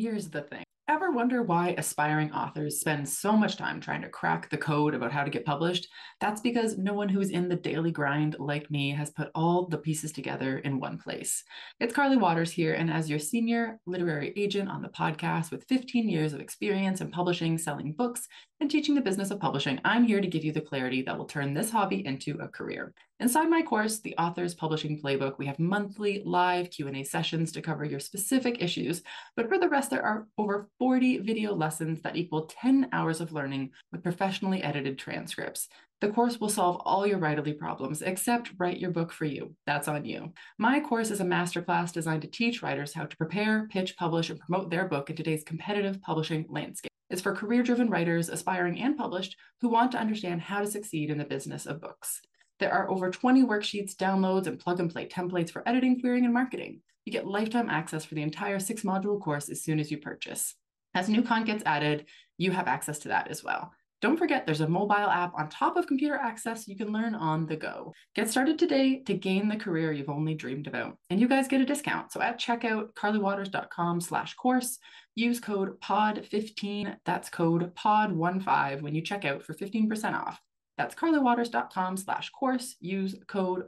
Here's the thing. Ever wonder why aspiring authors spend so much time trying to crack the code about how to get published? That's because no one who's in the daily grind like me has put all the pieces together in one place. It's Carly Waters here, and as your senior literary agent on the podcast with 15 years of experience in publishing, selling books, and teaching the business of publishing, I'm here to give you the clarity that will turn this hobby into a career. Inside my course, The Author's Publishing Playbook, we have monthly live Q&A sessions to cover your specific issues, but for the rest, there are over 40 video lessons that equal 10 hours of learning with professionally edited transcripts. The course will solve all your writerly problems, except write your book for you. That's on you. My course is a masterclass designed to teach writers how to prepare, pitch, publish, and promote their book in today's competitive publishing landscape. It's for career-driven writers, aspiring and published, who want to understand how to succeed in the business of books. There are over 20 worksheets, downloads, and plug-and-play templates for editing, querying, and marketing. You get lifetime access for the entire 6-module course as soon as you purchase. As new content gets added, you have access to that as well. Don't forget, there's a mobile app on top of computer access you can learn on the go. Get started today to gain the career you've only dreamed about. And you guys get a discount. So at checkout, carlywaters.com/course, use code POD15, that's code POD15 when you check out for 15% off. That's carlywaters.com/course. Use code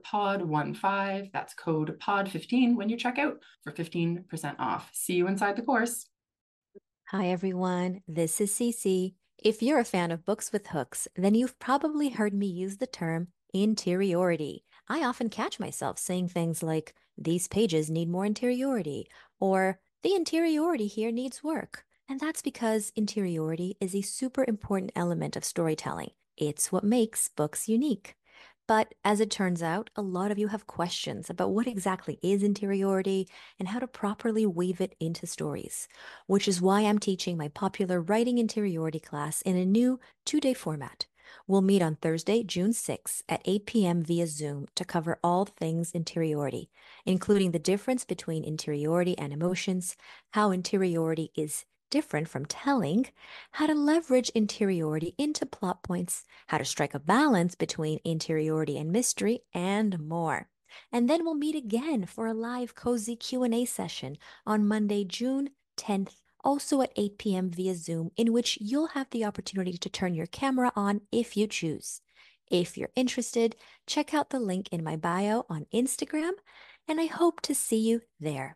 POD15, that's code POD15 when you check out for 15% off. See you inside the course. Hi, everyone. This is Cece. If you're a fan of books with hooks, then you've probably heard me use the term interiority. I often catch myself saying things like, these pages need more interiority, or the interiority here needs work. And that's because interiority is a super important element of storytelling. It's what makes books unique. But as it turns out, a lot of you have questions about what exactly is interiority and how to properly weave it into stories, which is why I'm teaching my popular Writing Interiority class in a new 2-day format. We'll meet on Thursday, June 6th at 8 p.m. via Zoom to cover all things interiority, including the difference between interiority and emotions, how interiority is different from telling, how to leverage interiority into plot points, how to strike a balance between interiority and mystery, and more. And then we'll meet again for a live cozy Q&A session on Monday, June 10th, also at 8 p.m. via Zoom, in which you'll have the opportunity to turn your camera on if you choose. If you're interested, check out the link in my bio on Instagram, and I hope to see you there.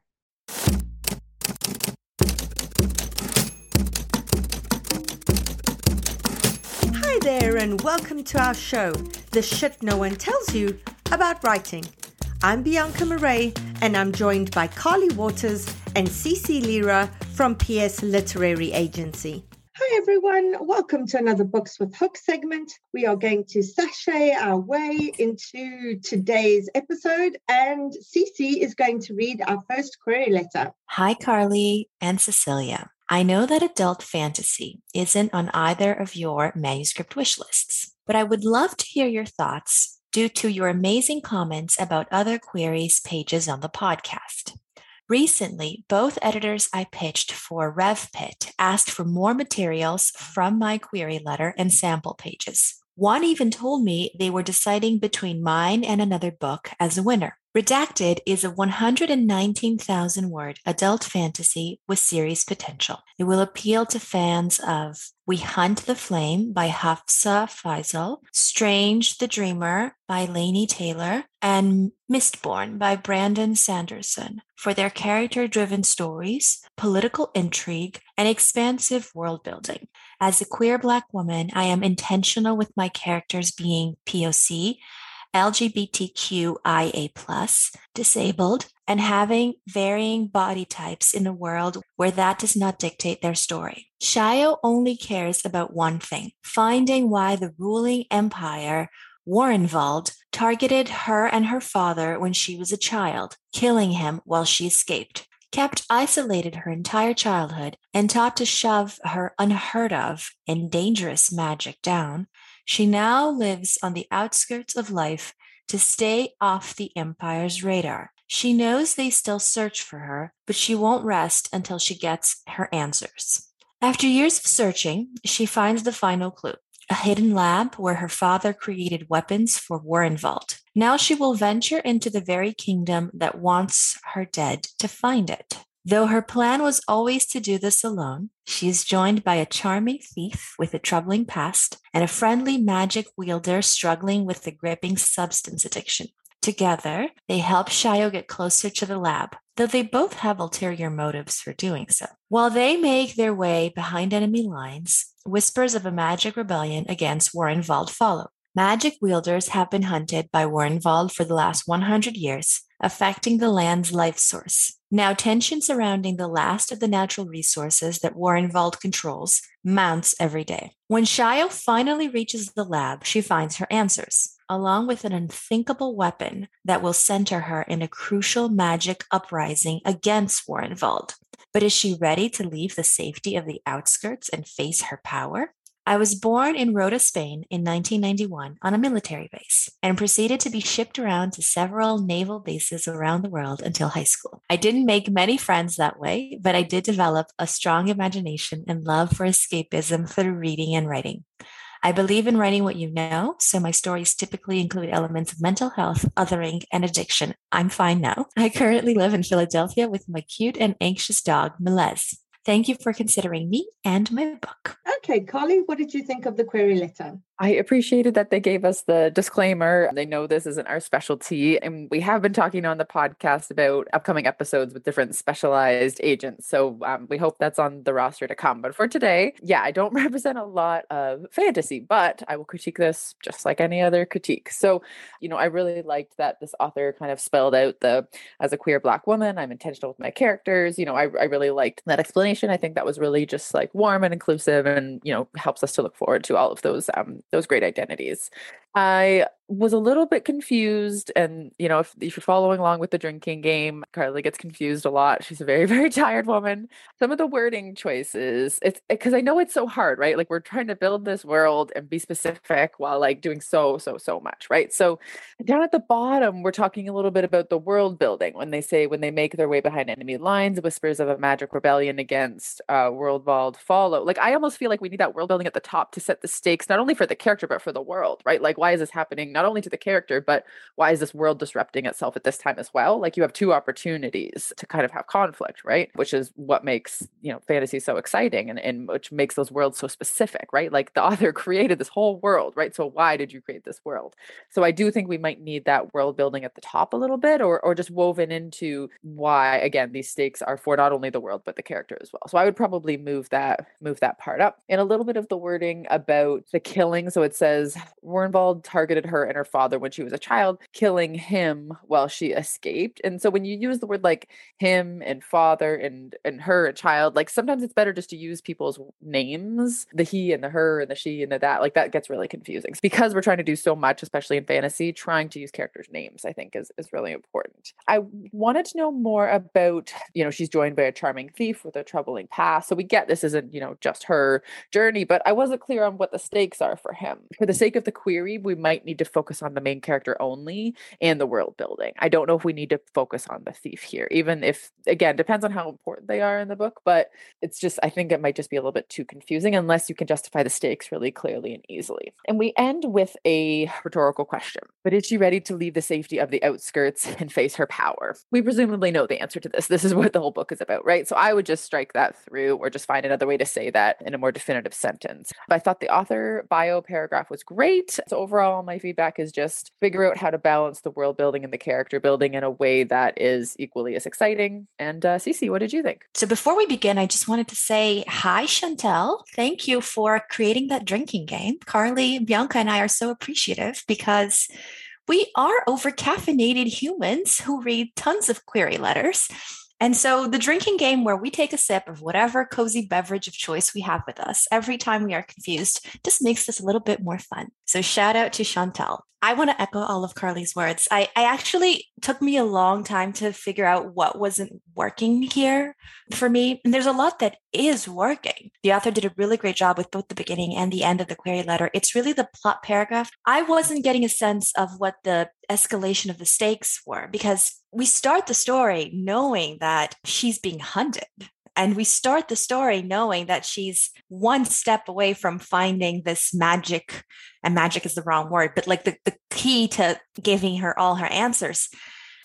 Hi there, and welcome to our show, The Shit No One Tells You About Writing. I'm Bianca Murray, and I'm joined by Carly Waters and Cece Lira from PS Literary Agency. Hi everyone, welcome to another Books with Hook segment. We are going to sashay our way into today's episode, and Cece is going to read our first query letter. Hi Carly and Cecilia. I know that adult fantasy isn't on either of your manuscript wish lists, but I would love to hear your thoughts due to your amazing comments about other queries pages on the podcast. Recently, both editors I pitched for RevPit asked for more materials from my query letter and sample pages. One even told me they were deciding between mine and another book as a winner. Redacted is a 119,000-word adult fantasy with series potential. It will appeal to fans of We Hunt the Flame by Hafsa Faisal, Strange the Dreamer by Laini Taylor, and Mistborn by Brandon Sanderson for their character-driven stories, political intrigue, and expansive world-building. As a queer Black woman, I am intentional with my characters being POC, LGBTQIA+, disabled, and having varying body types in a world where that does not dictate their story. Shayo only cares about one thing: finding why the ruling empire, Warrenwald, targeted her and her father when she was a child, killing him while she escaped. Kept isolated her entire childhood and taught to shove her unheard of and dangerous magic down, she now lives on the outskirts of life to stay off the Empire's radar. She knows they still search for her, but she won't rest until she gets her answers. After years of searching, she finds the final clue: a hidden lab where her father created weapons for Warrenwald. Now she will venture into the very kingdom that wants her dead to find it. Though her plan was always to do this alone, she is joined by a charming thief with a troubling past and a friendly magic wielder struggling with a gripping substance addiction. Together, they help Shio get closer to the lab, though they both have ulterior motives for doing so. While they make their way behind enemy lines, whispers of a magic rebellion against Warrenwald follow. Magic wielders have been hunted by Warrenwald for the last 100 years, affecting the land's life source. Now, tension surrounding the last of the natural resources that Warrenwald controls mounts every day. When Shio finally reaches the lab, she finds her answers, along with an unthinkable weapon that will center her in a crucial magic uprising against Warrenwald. But is she ready to leave the safety of the outskirts and face her power? I was born in Rota, Spain in 1991 on a military base and proceeded to be shipped around to several naval bases around the world until high school. I didn't make many friends that way, but I did develop a strong imagination and love for escapism through reading and writing. I believe in writing what you know, so my stories typically include elements of mental health, othering, and addiction. I'm fine now. I currently live in Philadelphia with my cute and anxious dog, Melez. Thank you for considering me and my book. Okay, Carly, what did you think of the query letter? I appreciated that they gave us the disclaimer. They know this isn't our specialty. And we have been talking on the podcast about upcoming episodes with different specialized agents. So we hope that's on the roster to come. But for today, I don't represent a lot of fantasy, but I will critique this just like any other critique. So, I really liked that this author kind of spelled out as a queer Black woman, I'm intentional with my characters. I really liked that explanation. I think that was really just like warm and inclusive and, helps us to look forward to all of those great identities. I was a little bit confused. And, if you're following along with the drinking game, Carly gets confused a lot. She's a very, very tired woman. Some of the wording choices, it's because I know it's so hard, right? Like we're trying to build this world and be specific while like doing so much, right? So down at the bottom, we're talking a little bit about the world building when they make their way behind enemy lines, whispers of a magic rebellion against Warrenwald follow. Like I almost feel like we need that world building at the top to set the stakes, not only for the character, but for the world, right? Like why is this happening? Not only to the character, but why is this world disrupting itself at this time as well? Like you have two opportunities to kind of have conflict, right? Which is what makes, fantasy so exciting and which makes those worlds so specific, right? Like the author created this whole world, right? So why did you create this world? So I do think we might need that world building at the top a little bit or just woven into why, again, these stakes are for not only the world, but the character as well. So I would probably move that part up. And a little bit of the wording about the killing. So it says Warrenwald targeted her and her father when she was a child, killing him while she escaped. And so when you use the word like him and father and her, a child, like sometimes it's better just to use people's names, the he and the her and the she and the that, like that gets really confusing because we're trying to do so much, especially in fantasy, trying to use characters' names, I think is really important. I wanted to know more about, she's joined by a charming thief with a troubling past. So we get this isn't, just her journey, but I wasn't clear on what the stakes are for him. For the sake of the query, we might need to focus on the main character only and the world building. I don't know if we need to focus on the thief here, even if, again, depends on how important they are in the book, but it's just, I think it might just be a little bit too confusing unless you can justify the stakes really clearly and easily. And we end with a rhetorical question, but is she ready to leave the safety of the outskirts and face her power? We presumably know the answer to this. This is what the whole book is about, right? So I would just strike that through or just find another way to say that in a more definitive sentence. But I thought the author bio paragraph was great. So overall, my feedback is just figure out how to balance the world building and the character building in a way that is equally as exciting. And Cece, what did you think? So before we begin, I just wanted to say hi, Chantel. Thank you for creating that drinking game. Carly, Bianca, and I are so appreciative because we are over-caffeinated humans who read tons of query letters. And so the drinking game where we take a sip of whatever cozy beverage of choice we have with us every time we are confused just makes this a little bit more fun. So shout out to Chantel. I want to echo all of Carly's words. I actually took me a long time to figure out what wasn't working here for me. And there's a lot that is working. The author did a really great job with both the beginning and the end of the query letter. It's really the plot paragraph. I wasn't getting a sense of what the escalation of the stakes were because we start the story knowing that she's being hunted. And we start the story knowing that she's one step away from finding this magic, and magic is the wrong word, but like the key to giving her all her answers.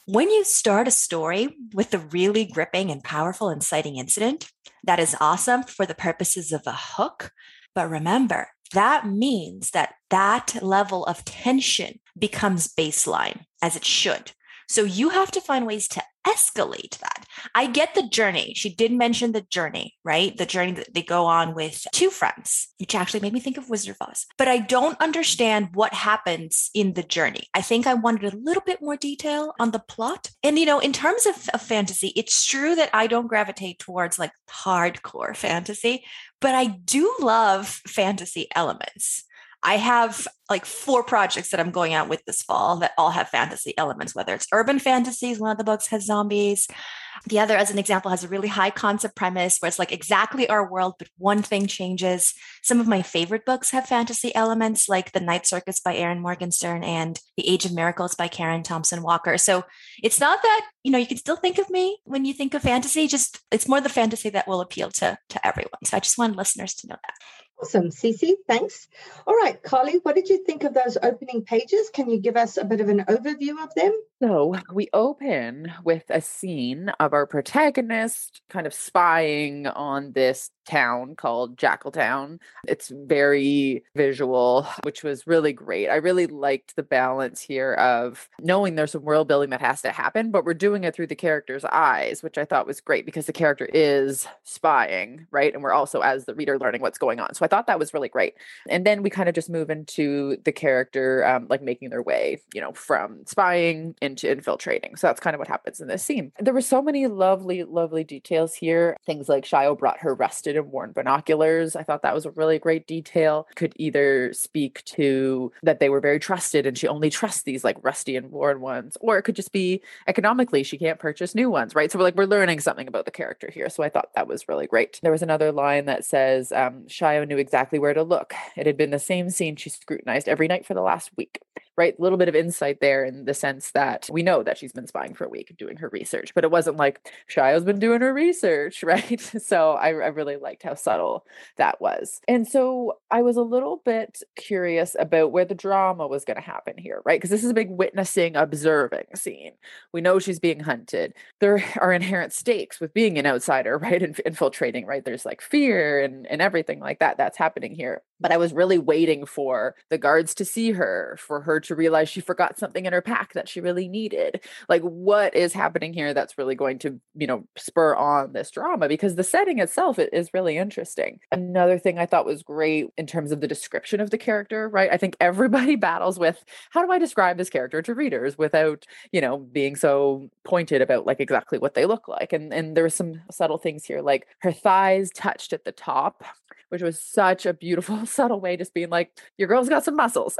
When you start a story with a really gripping and powerful inciting incident, that is awesome for the purposes of a hook. But remember, that means that that level of tension becomes baseline, as it should. So you have to find ways to escalate that. I get the journey. She did mention the journey, right? The journey that they go on with two friends, which actually made me think of Wizard of Oz. But I don't understand what happens in the journey. I think I wanted a little bit more detail on the plot. And, in terms of fantasy, it's true that I don't gravitate towards like hardcore fantasy, but I do love fantasy elements. I have like 4 projects that I'm going out with this fall that all have fantasy elements, whether it's urban fantasies, one of the books has zombies. The other, as an example, has a really high concept premise where it's like exactly our world, but one thing changes. Some of my favorite books have fantasy elements like The Night Circus by Erin Morgenstern and The Age of Miracles by Karen Thompson Walker. So it's not that, you can still think of me when you think of fantasy, just it's more the fantasy that will appeal to everyone. So I just want listeners to know that. Awesome, Cece, thanks. All right, Carly, what did you think of those opening pages? Can you give us a bit of an overview of them? So we open with a scene of our protagonist kind of spying on this town called Jackaltown. It's very visual, which was really great. I really liked the balance here of knowing there's some world building that has to happen, but we're doing it through the character's eyes, which I thought was great because the character is spying, right? And we're also, as the reader, learning what's going on. So I thought that was really great. And then we kind of just move into the character, like making their way, from spying into infiltrating. So that's kind of what happens in this scene. There were so many lovely, lovely details here. Things like Shio brought her rusted and worn binoculars. I thought that was a really great detail. Could either speak to that they were very trusted and she only trusts these like rusty and worn ones, or it could just be economically she can't purchase new ones, right? So we're learning something about the character here. So I thought that was really great. There was another line that says, Shio knew exactly where to look. It had been the same scene she scrutinized every night for the last week, right? A little bit of insight there in the sense that we know that she's been spying for a week and doing her research, but it wasn't like Shio's been doing her research, right? So I really liked how subtle that was. And so I was a little bit curious about where the drama was going to happen here, right? Because this is a big witnessing, observing scene. We know she's being hunted. There are inherent stakes with being an outsider, right? And infiltrating, right? There's like fear and everything like that that's happening here. But I was really waiting for the guards to see her, for her to realize she forgot something in her pack that she really needed. Like, what is happening here that's really going to, spur on this drama? Because the setting itself is really interesting. Another thing I thought was great in terms of the description of the character, right? I think everybody battles with, how do I describe this character to readers without, being so pointed about like exactly what they look like? And there were some subtle things here, like her thighs touched at the top, which was such a beautiful, subtle way, just being like, your girl's got some muscles,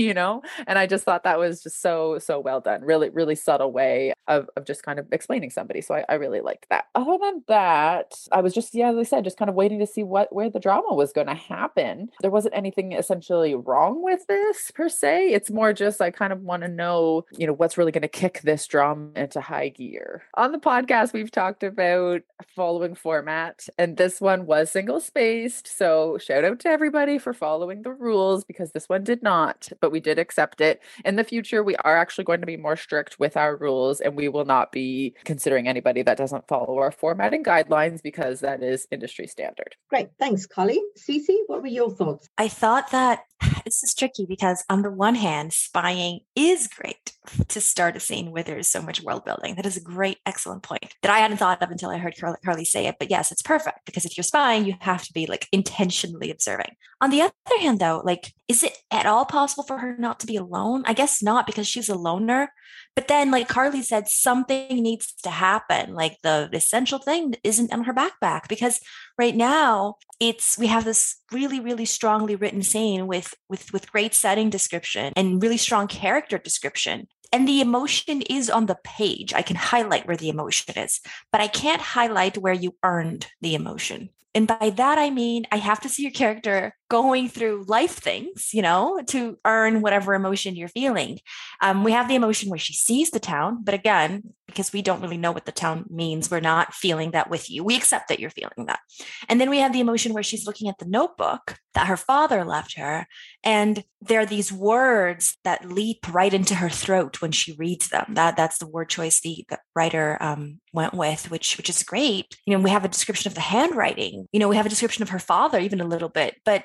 And I just thought that was just so well done. Really, really subtle way of just kind of explaining somebody. So I really liked that. Other than that, I was just, as I said, just kind of waiting to see where the drama was going to happen. There wasn't anything essentially wrong with this per se. It's more just, I kind of want to know, what's really going to kick this drama into high gear. On the podcast, we've talked about following format, and this one was single spaced. So shout out to everybody for following the rules, because this one did not, but we did accept it. In the future, we are actually going to be more strict with our rules, and we will not be considering anybody that doesn't follow our formatting guidelines, because that is industry standard. Great. Thanks, Colleen. Cece, what were your thoughts? I thought that this is tricky because on the one hand, spying is great to start a scene where there's so much world building. That is a great, excellent point that I hadn't thought of until I heard Carly say it. But yes, it's perfect, because if you're spying, you have to be like intentionally observing. On the other hand, though, like, is it at all possible for her not to be alone? I guess not, because she's a loner. But then, like Carly said, something needs to happen. Like the essential thing isn't on her backpack, because right now we have this really, really strongly written scene with great setting description and really strong character description. And the emotion is on the page. I can highlight where the emotion is, but I can't highlight where you earned the emotion. And by that, I mean, I have to see your character going through life things, to earn whatever emotion you're feeling. We have the emotion where she sees the town, but again, because we don't really know what the town means, we're not feeling that with you. We accept that you're feeling that. And then we have the emotion where she's looking at the notebook that her father left her. And there are these words that leap right into her throat when she reads them. That's the word choice the writer went with, which is great. We have a description of the handwriting. We have a description of her father, even a little bit. But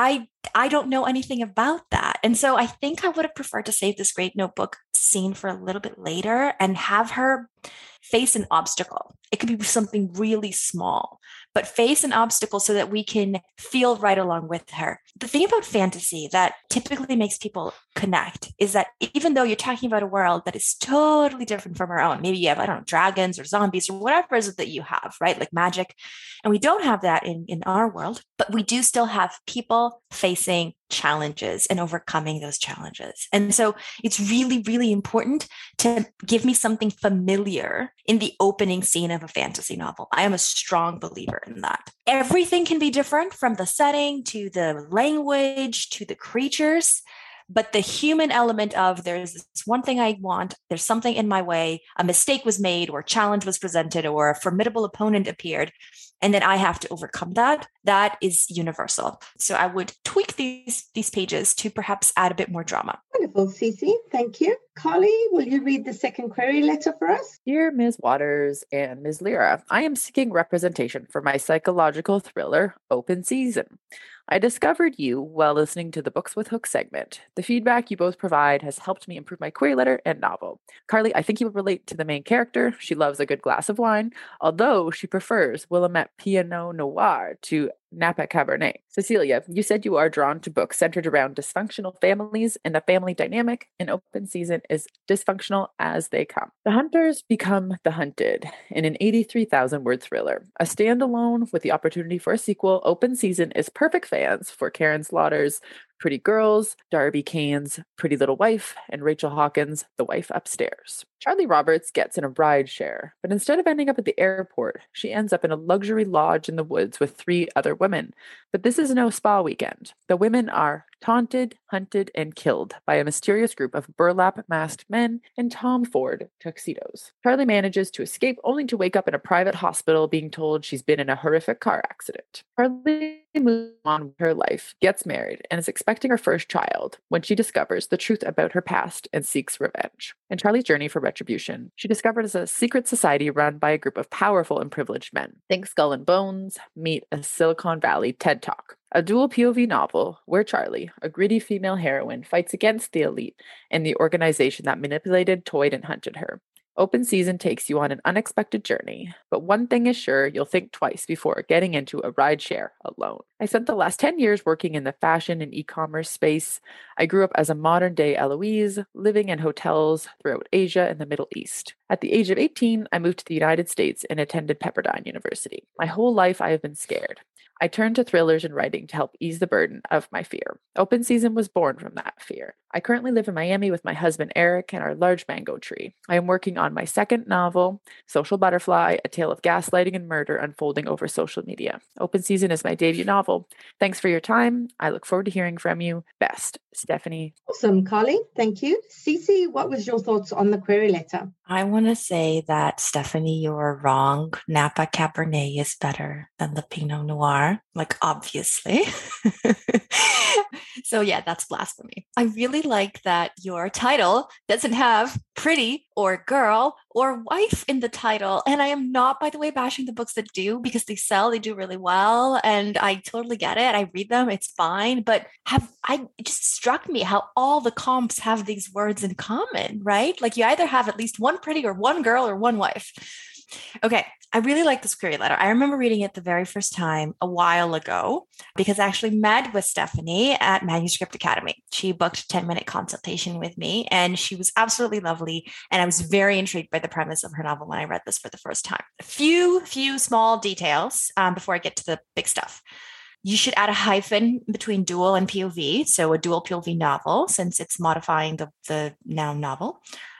I don't know anything about that. And so I think I would have preferred to save this great notebook scene for a little bit later and have her face an obstacle. It could be something really small, but face an obstacle so that we can feel right along with her. The thing about fantasy that typically makes people connect is that even though you're talking about a world that is totally different from our own, maybe you have, I don't know, dragons or zombies or whatever it is that you have, right? Like magic. And we don't have that in our world, but we do still have people facing challenges and overcoming those challenges. And so it's really, really important to give me something familiar in the opening scene of a fantasy novel. I am a strong believer in that. Everything can be different, from the setting to the language to the creatures. But the human element of, there's this one thing I want, there's something in my way, a mistake was made or a challenge was presented or a formidable opponent appeared, and then I have to overcome that. That is universal. So I would tweak these pages to perhaps add a bit more drama. Wonderful, Cece. Thank you. Carly, will you read the second query letter for us? Dear Ms. Waters and Ms. Lyra, I am seeking representation for my psychological thriller, Open Season. I discovered you while listening to the Books with Hook segment. The feedback you both provide has helped me improve my query letter and novel. Carly, I think you will relate to the main character. She loves a good glass of wine, although she prefers Willamette Pinot Noir to Napa Cabernet. Cecilia, you said you are drawn to books centered around dysfunctional families, and the family dynamic in Open Season is dysfunctional as they come. The hunters become the hunted in an 83,000-word thriller. A standalone with the opportunity for a sequel, Open Season is perfect fans for Karen Slaughter's Pretty Girls, Darby Kane's Pretty Little Wife, and Rachel Hawkins' The Wife Upstairs. Charlie Roberts gets in a ride share, but instead of ending up at the airport, she ends up in a luxury lodge in the woods with 3 other women. But this is no spa weekend. The women are taunted, hunted, and killed by a mysterious group of burlap-masked men in Tom Ford tuxedos. Charlie manages to escape only to wake up in a private hospital being told she's been in a horrific car accident. Charlie moves on with her life, gets married, and is expecting her first child when she discovers the truth about her past and seeks revenge. In Charlie's journey for retribution, she discovers a secret society run by a group of powerful and privileged men. Think Skull and Bones, meet a Silicon Valley TED Talk. A dual POV novel where Charlie, a gritty female heroine, fights against the elite and the organization that manipulated, toyed, and hunted her. Open Season takes you on an unexpected journey, but one thing is sure, you'll think twice before getting into a rideshare alone. I spent the last 10 years working in the fashion and e-commerce space. I grew up as a modern-day Eloise, living in hotels throughout Asia and the Middle East. At the age of 18, I moved to the United States and attended Pepperdine University. My whole life I have been scared. I turned to thrillers and writing to help ease the burden of my fear. Open Season was born from that fear. I currently live in Miami with my husband Eric and our large mango tree. I am working on my second novel, Social Butterfly, a tale of gaslighting and murder unfolding over social media. Open Season is my debut novel. Thanks for your time. I look forward to hearing from you. Best, Stephanie. Awesome, Carly. Thank you. Cece, what was your thoughts on the query letter? I want to say that, Stephanie, you are wrong. Napa Cabernet is better than the Pinot Noir, like obviously. So yeah, that's blasphemy. I really like that your title doesn't have pretty or girl or wife in the title. And I am not, by the way, bashing the books that do, because they sell, they do really well. And I totally get it. I read them, it's fine. But it just struck me how all the comps have these words in common, right? Like you either have at least one pretty or one girl or one wife. Okay, I really like this query letter. I remember reading it the very first time a while ago because I actually met with Stephanie at Manuscript Academy. She booked a 10-minute consultation with me and she was absolutely lovely. And I was very intrigued by the premise of her novel when I read this for the first time. A few small details before I get to the big stuff. You should add a hyphen between dual and POV. So a dual POV novel, since it's modifying the noun novel.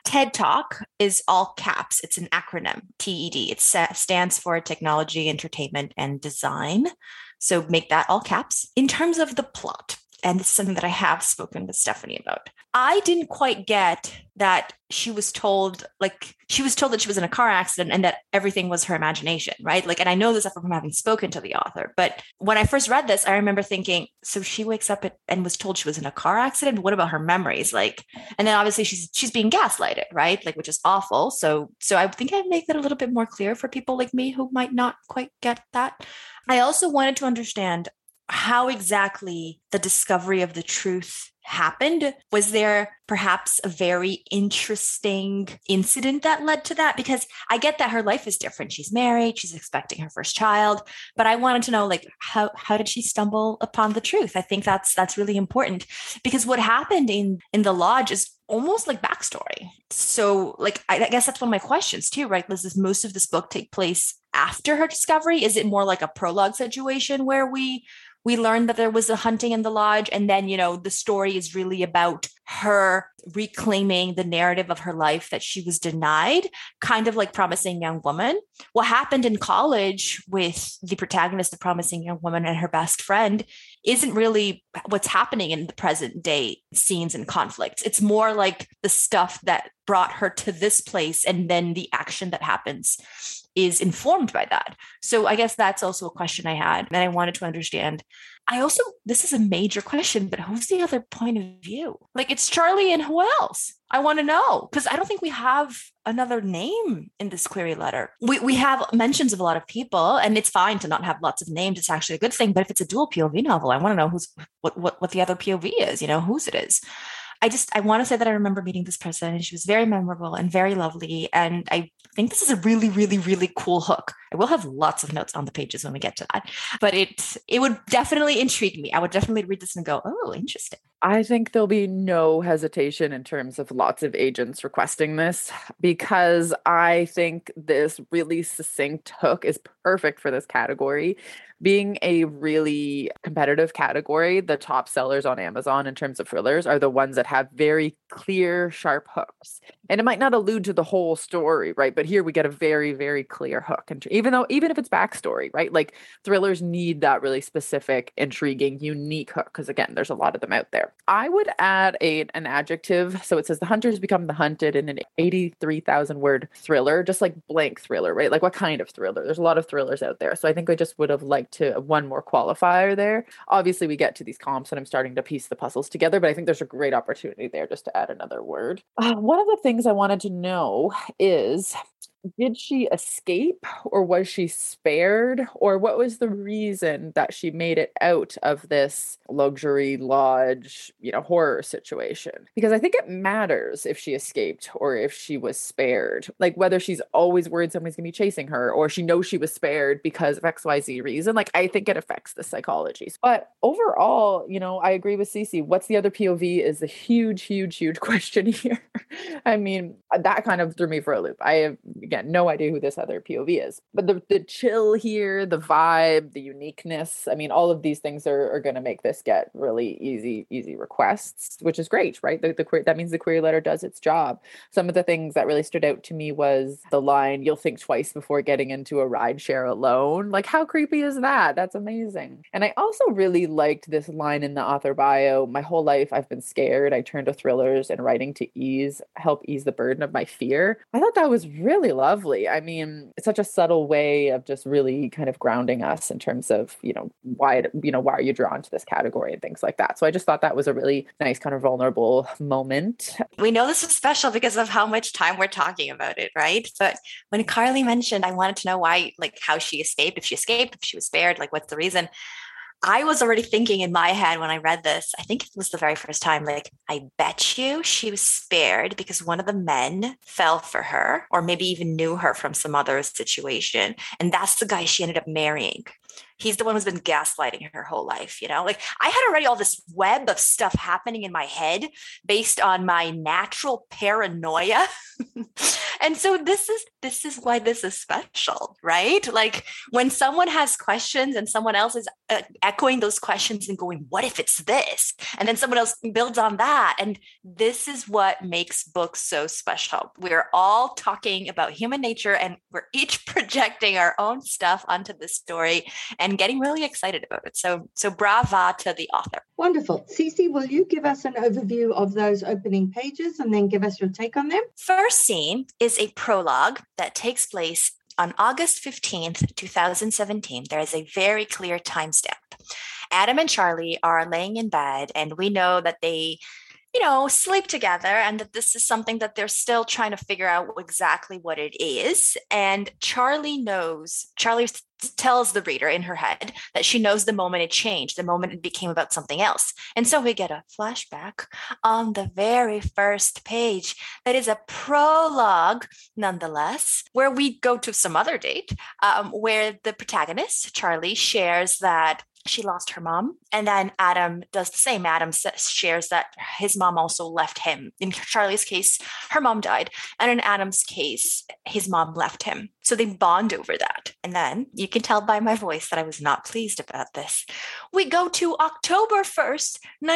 TED Talk is all caps. It's an acronym, TED. It stands for Technology, Entertainment, and Design. So make that all caps. In terms of the plot, and this is something that I have spoken with Stephanie about, I didn't quite get that she was told that she was in a car accident and that everything was her imagination, right? Like, and I know this from having spoken to the author, but when I first read this, I remember thinking, so she wakes up and was told she was in a car accident. What about her memories? Like, and then obviously she's being gaslighted, right? Like, which is awful. So I think I'd make that a little bit more clear for people like me who might not quite get that. I also wanted to understand how exactly the discovery of the truth happened. Was there perhaps a very interesting incident that led to that? Because I get that her life is different. She's married, she's expecting her first child, but I wanted to know, like, how did she stumble upon the truth? I think that's really important, because what happened in the lodge is almost like backstory. So, like, I guess that's one of my questions too, right? Does most of this book take place after her discovery? Is it more like a prologue situation where we learned that there was a hunting in the lodge, and then, the story is really about her reclaiming the narrative of her life that she was denied, kind of like Promising Young Woman? What happened in college with the protagonist of Promising Young Woman and her best friend isn't really what's happening in the present day scenes and conflicts. It's more like the stuff that brought her to this place, and then the action that happens is informed by that. So I guess that's also a question I had, and I wanted to understand. This is a major question, but who's the other point of view? Like, it's Charlie, and who else? I want to know, because I don't think we have another name in this query letter. We have mentions of a lot of people, and it's fine to not have lots of names. It's actually a good thing. But if it's a dual POV novel, I want to know what the other POV is, whose it is. I want to say that I remember meeting this person, and she was very memorable and very lovely. And I think this is a really, really, really cool hook. I will have lots of notes on the pages when we get to that, but it would definitely intrigue me. I would definitely read this and go, oh, interesting. I think there'll be no hesitation in terms of lots of agents requesting this, because I think this really succinct hook is perfect for this category. Being a really competitive category, the top sellers on Amazon in terms of thrillers are the ones that have very clear, sharp hooks. And it might not allude to the whole story, right? But here we get a very, very clear hook. And even if it's backstory, right? Like, thrillers need that really specific, intriguing, unique hook, because again, there's a lot of them out there. I would add an adjective. So it says the hunters become the hunted in an 83,000 word thriller, just like blank thriller, right? Like, what kind of thriller? There's a lot of thrillers out there. So I think I just would have liked to one more qualifier there. Obviously, we get to these comps and I'm starting to piece the puzzles together, but I think there's a great opportunity there just to add another word. One of the things I wanted to know is, did she escape, or was she spared, or what was the reason that she made it out of this luxury lodge, horror situation? Because I think it matters if she escaped or if she was spared, like whether she's always worried somebody's gonna be chasing her, or she knows she was spared because of XYZ reason. Like, I think it affects the psychology. But overall, I agree with Cece. What's the other POV is a huge, huge, huge question here. I mean, that kind of threw me for a loop. I have, again, no idea who this other POV is, but the chill here, the vibe, the uniqueness, I mean, all of these things are going to make this get really easy requests, which is great, right? That means the query letter does its job. Some of the things that really stood out to me was the line, "You'll think twice before getting into a ride share alone." Like, how creepy is that? That's amazing. And I also really liked this line in the author bio: "My whole life I've been scared. I turned to thrillers and writing to help ease the burden of my fear." I thought that was really lovely. I mean, it's such a subtle way of just really kind of grounding us in terms of, why are you drawn to this category and things like that. So I just thought that was a really nice kind of vulnerable moment. We know this is special because of how much time we're talking about it, right? But when Carly mentioned, I wanted to know why, like, how she escaped, if she was spared, like, what's the reason? I was already thinking in my head when I read this, I think it was the very first time, like, I bet you she was spared because one of the men fell for her, or maybe even knew her from some other situation. And that's the guy she ended up marrying. He's the one who's been gaslighting her whole life, Like I had already all this web of stuff happening in my head based on my natural paranoia. And so this is why this is special, right? Like when someone has questions and someone else is echoing those questions and going, what if it's this? And then someone else builds on that. And this is what makes books so special. We're all talking about human nature and we're each projecting our own stuff onto this story and getting really excited about it. So brava to the author. Wonderful. Cece, will you give us an overview of those opening pages and then give us your take on them? First scene is a prologue that takes place on August 15th, 2017. There is a very clear timestamp. Adam and Charlie are laying in bed, and we know that they sleep together and that this is something that they're still trying to figure out exactly what it is. And Charlie tells the reader in her head that she knows the moment it changed, the moment it became about something else. And so we get a flashback on the very first page that is a prologue, nonetheless, where we go to some other date where the protagonist, Charlie, shares that she lost her mom. And then Adam does the same. Adam shares that his mom also left him. In Charlie's case, her mom died. And in Adam's case, his mom left him. So they bond over that. And then you can tell by my voice that I was not pleased about this. We go to October 1st,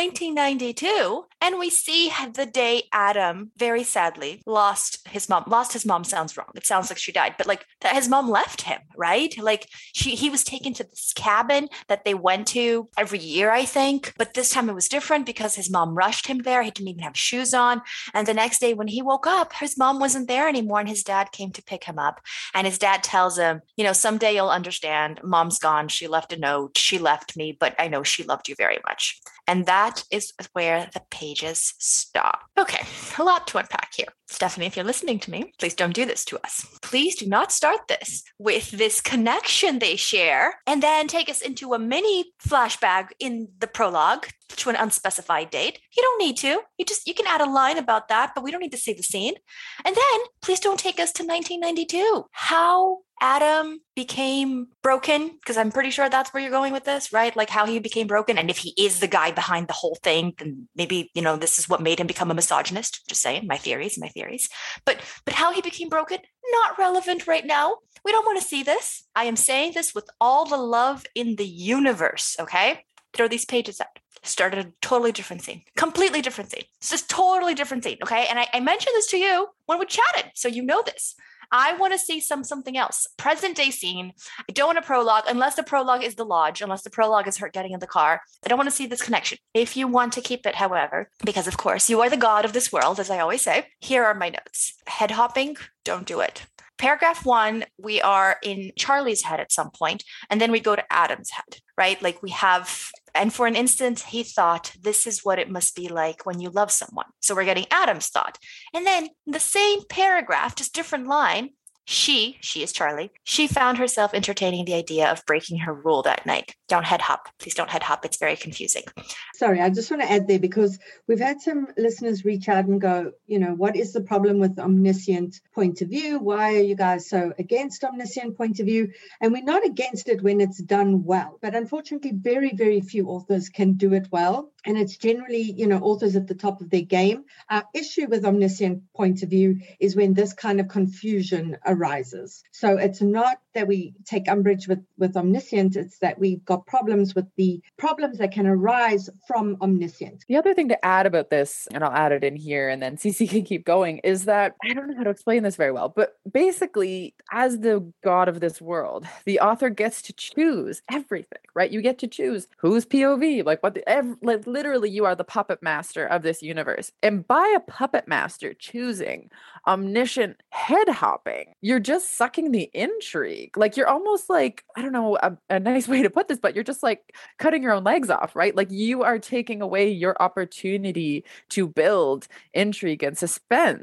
1992, and we see the day Adam, very sadly, lost his mom. Lost his mom sounds wrong. It sounds like she died, but like that his mom left him, right? Like he was taken to this cabin that they went to every year, I think. But this time it was different because his mom rushed him there. He didn't even have shoes on. And the next day when he woke up, his mom wasn't there anymore. And his dad came to pick him up. And his dad tells him, someday you'll understand. Mom's gone. She left a note. She left me, but I know she loved you very much. And that is where the pages stop. Okay, a lot to unpack here. Stephanie, if you're listening to me, please don't do this to us. Please do not start this with this connection they share and then take us into a mini flashback in the prologue to an unspecified date. You don't need to. You can add a line about that, but we don't need to say the scene. And then please don't take us to 1992. How Adam became broken, because I'm pretty sure that's where you're going with this, right? Like how he became broken. And if he is the guy behind the whole thing, then maybe, this is what made him become a misogynist. Just saying, my theories. But how he became broken, not relevant right now. We don't want to see this. I am saying this with all the love in the universe, okay? Throw these pages out. Started a totally different scene, completely different scene. It's just totally different scene, okay? And I mentioned this to you when we chatted, so you know this. I want to see something else. Present day scene. I don't want a prologue unless the prologue is the lodge, unless the prologue is her getting in the car. I don't want to see this connection. If you want to keep it, however, because of course you are the god of this world, as I always say, here are my notes. Head hopping, don't do it. Paragraph 1, we are in Charlie's head at some point, and then we go to Adam's head, right? Like we have, and for an instant, he thought, this is what it must be like when you love someone. So we're getting Adam's thought. And then the same paragraph, just different line, she is Charlie, she found herself entertaining the idea of breaking her rule that night. Don't head hop. Please don't head hop. It's very confusing. Sorry, I just want to add there because we've had some listeners reach out and go, what is the problem with omniscient point of view? Why are you guys so against omniscient point of view? And we're not against it when it's done well. But unfortunately, very, very few authors can do it well. And it's generally, authors at the top of their game. Our issue with omniscient point of view is when this kind of confusion arises. So it's not that we take umbrage with omniscient, it's that we've got problems with the problems that can arise from omniscient. The other thing to add about this, and I'll add it in here and then CC can keep going, is that I don't know how to explain this very well, but basically as the god of this world, the author gets to choose everything, right? You get to choose whose POV, literally you are the puppet master of this universe. And by a puppet master choosing omniscient head hopping, you're just sucking the intrigue. Like you're almost like, I don't know, a nice way to put this, but you're just like cutting your own legs off, right? Like you are taking away your opportunity to build intrigue and suspense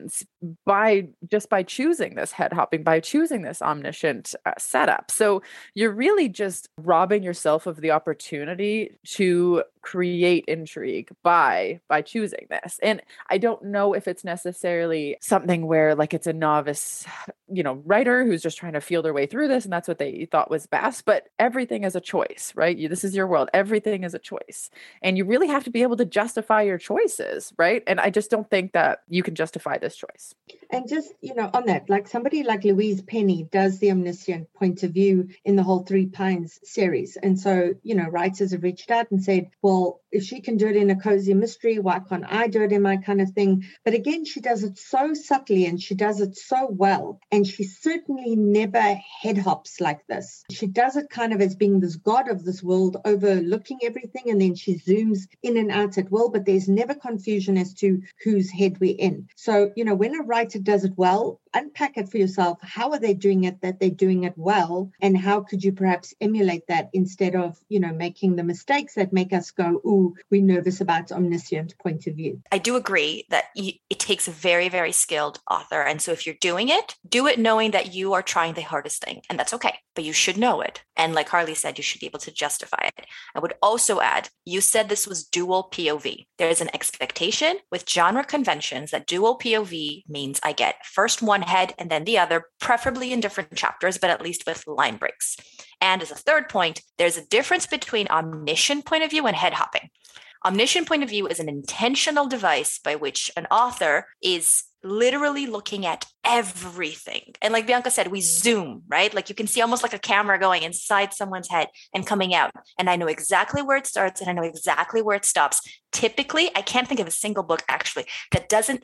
by choosing this head hopping, by choosing this omniscient setup. So you're really just robbing yourself of the opportunity to create intrigue by choosing this. And I don't know if it's necessarily something where like it's a novice, writer who's just trying to feel their way through this and that's what they thought was best, but everything is a choice, right? This is your world. Everything is a choice. And you really have to be able to justify your choices, right? And I just don't think that you can justify this choice. And just, on that, like somebody like Louise Penny does the omniscient point of view in the whole Three Pines series. And so, writers have reached out and said, well, if she can do it in a cozy mystery, why can't I do it in my kind of thing? But again, she does it so subtly and she does it so well. And she certainly never head hops like this. She does it kind of as being this god of this world, overlooking everything. And then she zooms in and out at will, but there's never confusion as to whose head we're in. So, when a writer does it well, unpack it for yourself. How are they doing it that they're doing it well? And how could you perhaps emulate that instead of, making the mistakes that make us go, ooh, we're nervous about omniscient point of view. I do agree that it takes a very, very skilled author. And so if you're doing it, do it knowing that you are trying the hardest thing. And that's okay, but you should know it. And like Harley said, you should be able to justify it. I would also add, you said this was dual POV. There is an expectation with genre conventions that dual POV means I get first one head and then the other, preferably in different chapters, but at least with line breaks. And as a third point, there's a difference between omniscient point of view and head hopping. Omniscient point of view is an intentional device by which an author is literally looking at everything. And like Bianca said, we zoom, right? Like you can see almost like a camera going inside someone's head and coming out. And I know exactly where it starts and I know exactly where it stops. Typically, I can't think of a single book actually that doesn't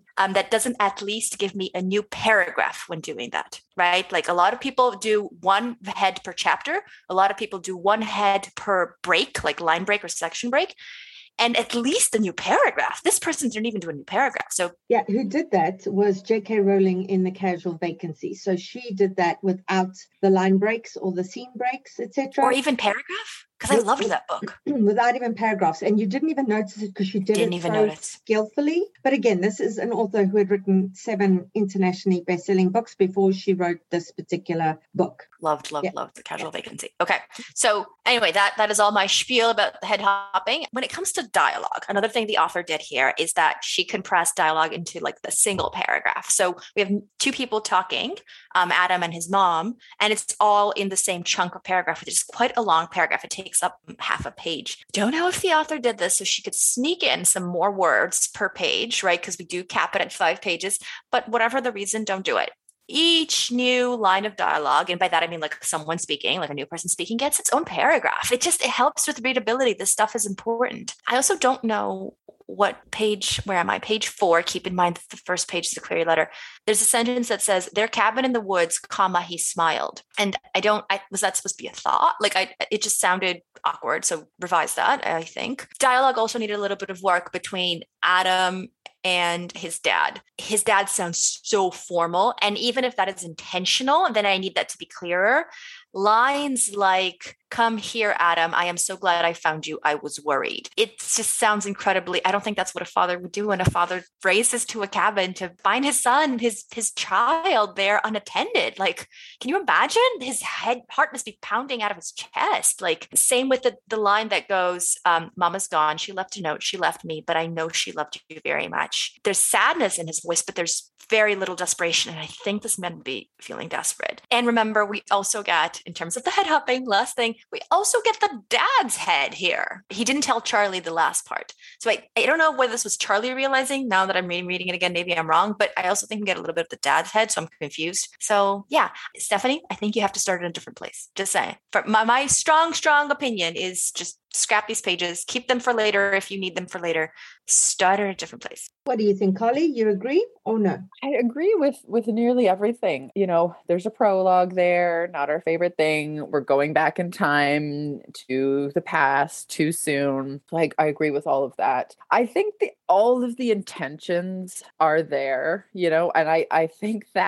at least give me a new paragraph when doing that, right? Like a lot of people do one head per chapter. A lot of people do one head per break, like line break or section break. And at least a new paragraph. This person didn't even do a new paragraph. So yeah, who did that was J.K. Rowling in The Casual Vacancy. So she did that without the line breaks or the scene breaks, etc. Or even paragraph. Because I loved that book. Without even paragraphs. And you didn't even notice it because she didn't even notice skillfully. But again, this is an author who had written 7 internationally best-selling books before she wrote this particular book. Loved The Casual Vacancy. Okay. So anyway, that is all my spiel about the head hopping. When it comes to dialogue, another thing the author did here is that she compressed dialogue into like the single paragraph. So we have 2 people talking, Adam and his mom, and it's all in the same chunk of paragraph, which is quite a long paragraph. It takes up half a page. Don't know if the author did this so she could sneak in some more words per page, right? Because we do cap it at 5 pages, but whatever the reason, don't do it. Each new line of dialogue, and by that I mean like someone speaking, like a new person speaking, gets its own paragraph. It helps with readability. This stuff is important. I also don't know what page, where am I? Page 4, keep in mind that the first page is the query letter. There's a sentence that says, their cabin in the woods, comma, he smiled. And was that supposed to be a thought? It just sounded awkward. So revise that, I think. Dialogue also needed a little bit of work between Adam and his dad. His dad sounds so formal. And even if that is intentional, then I need that to be clearer. Lines like, come here, Adam. I am so glad I found you. I was worried. It just sounds incredibly, I don't think that's what a father would do when a father races to a cabin to find his son, his child there unattended. Like, can you imagine? His heart must be pounding out of his chest. Like, same with the line that goes, Mama's gone. She left a note. She left me, but I know she loved you very much. There's sadness in his voice, but there's very little desperation. And I think this man would be feeling desperate. And remember, we also got, in terms of the head hopping, last thing, we also get the dad's head here. He didn't tell Charlie the last part. So I don't know whether this was Charlie realizing. Now that I'm reading it again, maybe I'm wrong, but I also think we get a little bit of the dad's head. So I'm confused. So yeah, Stephanie, I think you have to start in a different place. Just saying. For my strong opinion is just scrap these pages, keep them for later if you need them for later. Start at a different place. What do you think, Carly? You agree or no? I agree with nearly everything. There's a prologue there, not our favorite thing. We're going back in time to the past too soon. Like, I agree with all of that. I think all of the intentions are there, and I think that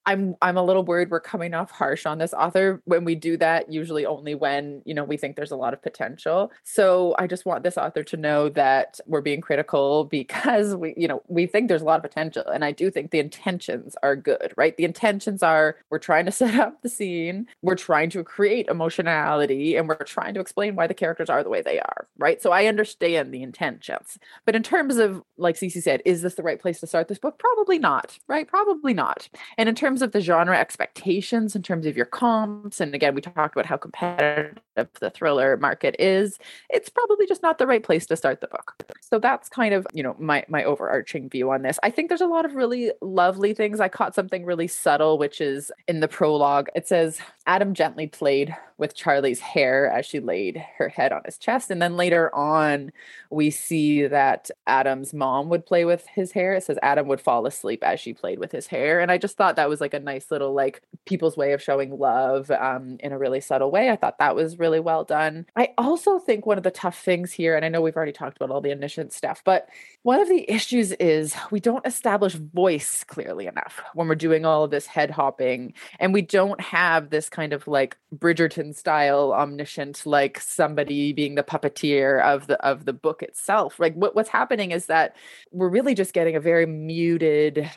I'm a little worried we're coming off harsh on this author when we do that, usually only when, we think there's a lot of potential. So I just want this author to know that we're being critical because we think there's a lot of potential. And I do think the intentions are good, right? The intentions are, we're trying to set up the scene, we're trying to create emotionality, and we're trying to explain why the characters are the way they are, right? So I understand the intentions. But in terms of, like Cece said, is this the right place to start this book? Probably not, right? Probably not. And in terms of the genre expectations, in terms of your comps, and again, we talked about how competitive the thriller market is, it's probably just not the right place to start the book. So that's kind of, my overarching view on this. I think there's a lot of really lovely things. I caught something really subtle, which is in the prologue. It says, Adam gently played with Charlie's hair as she laid her head on his chest. And then later on, we see that Adam's mom would play with his hair. It says Adam would fall asleep as she played with his hair. And I just thought that was like a nice little, like, people's way of showing love in a really subtle way. I thought that was really well done. I also think one of the tough things here, and I know we've already talked about all the omniscient stuff, but one of the issues is we don't establish voice clearly enough when we're doing all of this head hopping, and we don't have this kind of like Bridgerton style omniscient, like somebody being the puppeteer of the book itself. Like what's happening is that we're really just getting a very muted,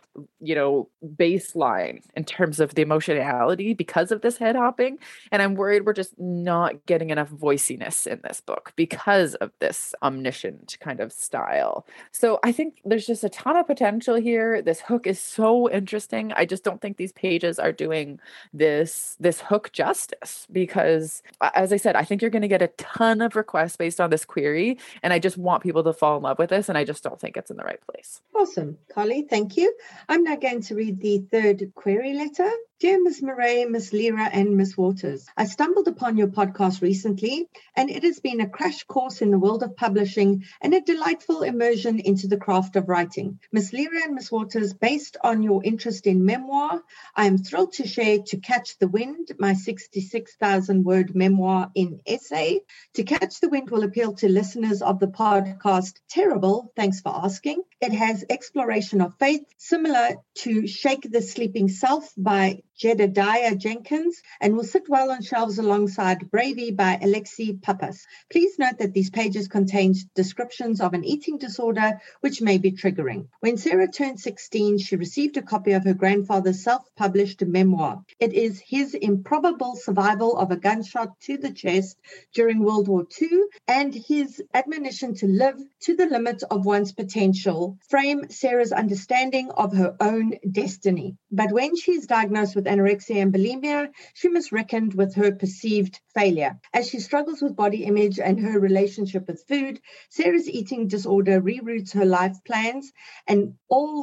baseline in terms of the emotionality because of this head hopping. And I'm worried we're just not getting enough voiciness in this book because of this omniscient kind of style. So I think there's just a ton of potential here. This hook is so interesting. I just don't think these pages are doing this hook justice because, as I said, I think you're going to get a ton of requests based on this query. And I just want people to fall in love with this. And I just don't think it's in the right place. Awesome. Carly, thank you. I'm now going to read the third query letter. Dear Ms. Murray, Ms. Lira, and Ms. Waters, I stumbled upon your podcast recently, and it has been a crash course in the world of publishing and a delightful immersion into the craft of writing. Ms. Lira and Ms. Waters, based on your interest in memoir, I am thrilled to share To Catch the Wind, my 66,000-word memoir in essay. To Catch the Wind will appeal to listeners of the podcast Terrible, Thanks for Asking. It has exploration of faith, similar to Shake the Sleeping Self by Jedediah Jenkins, and will sit well on shelves alongside Bravey by Alexei Pappas. Please note that these pages contain descriptions of an eating disorder, which may be triggering. When Sarah turned 16, she received a copy of her grandfather's self-published memoir. It is his improbable survival of a gunshot to the chest during World War II and his admonition to live to the limit of one's potential frame Sarah's understanding of her own destiny. But when she is diagnosed with anorexia and bulimia, she must reckon with her perceived failure. As she struggles with body image and her relationship with food, Sarah's eating disorder reroutes her life plans and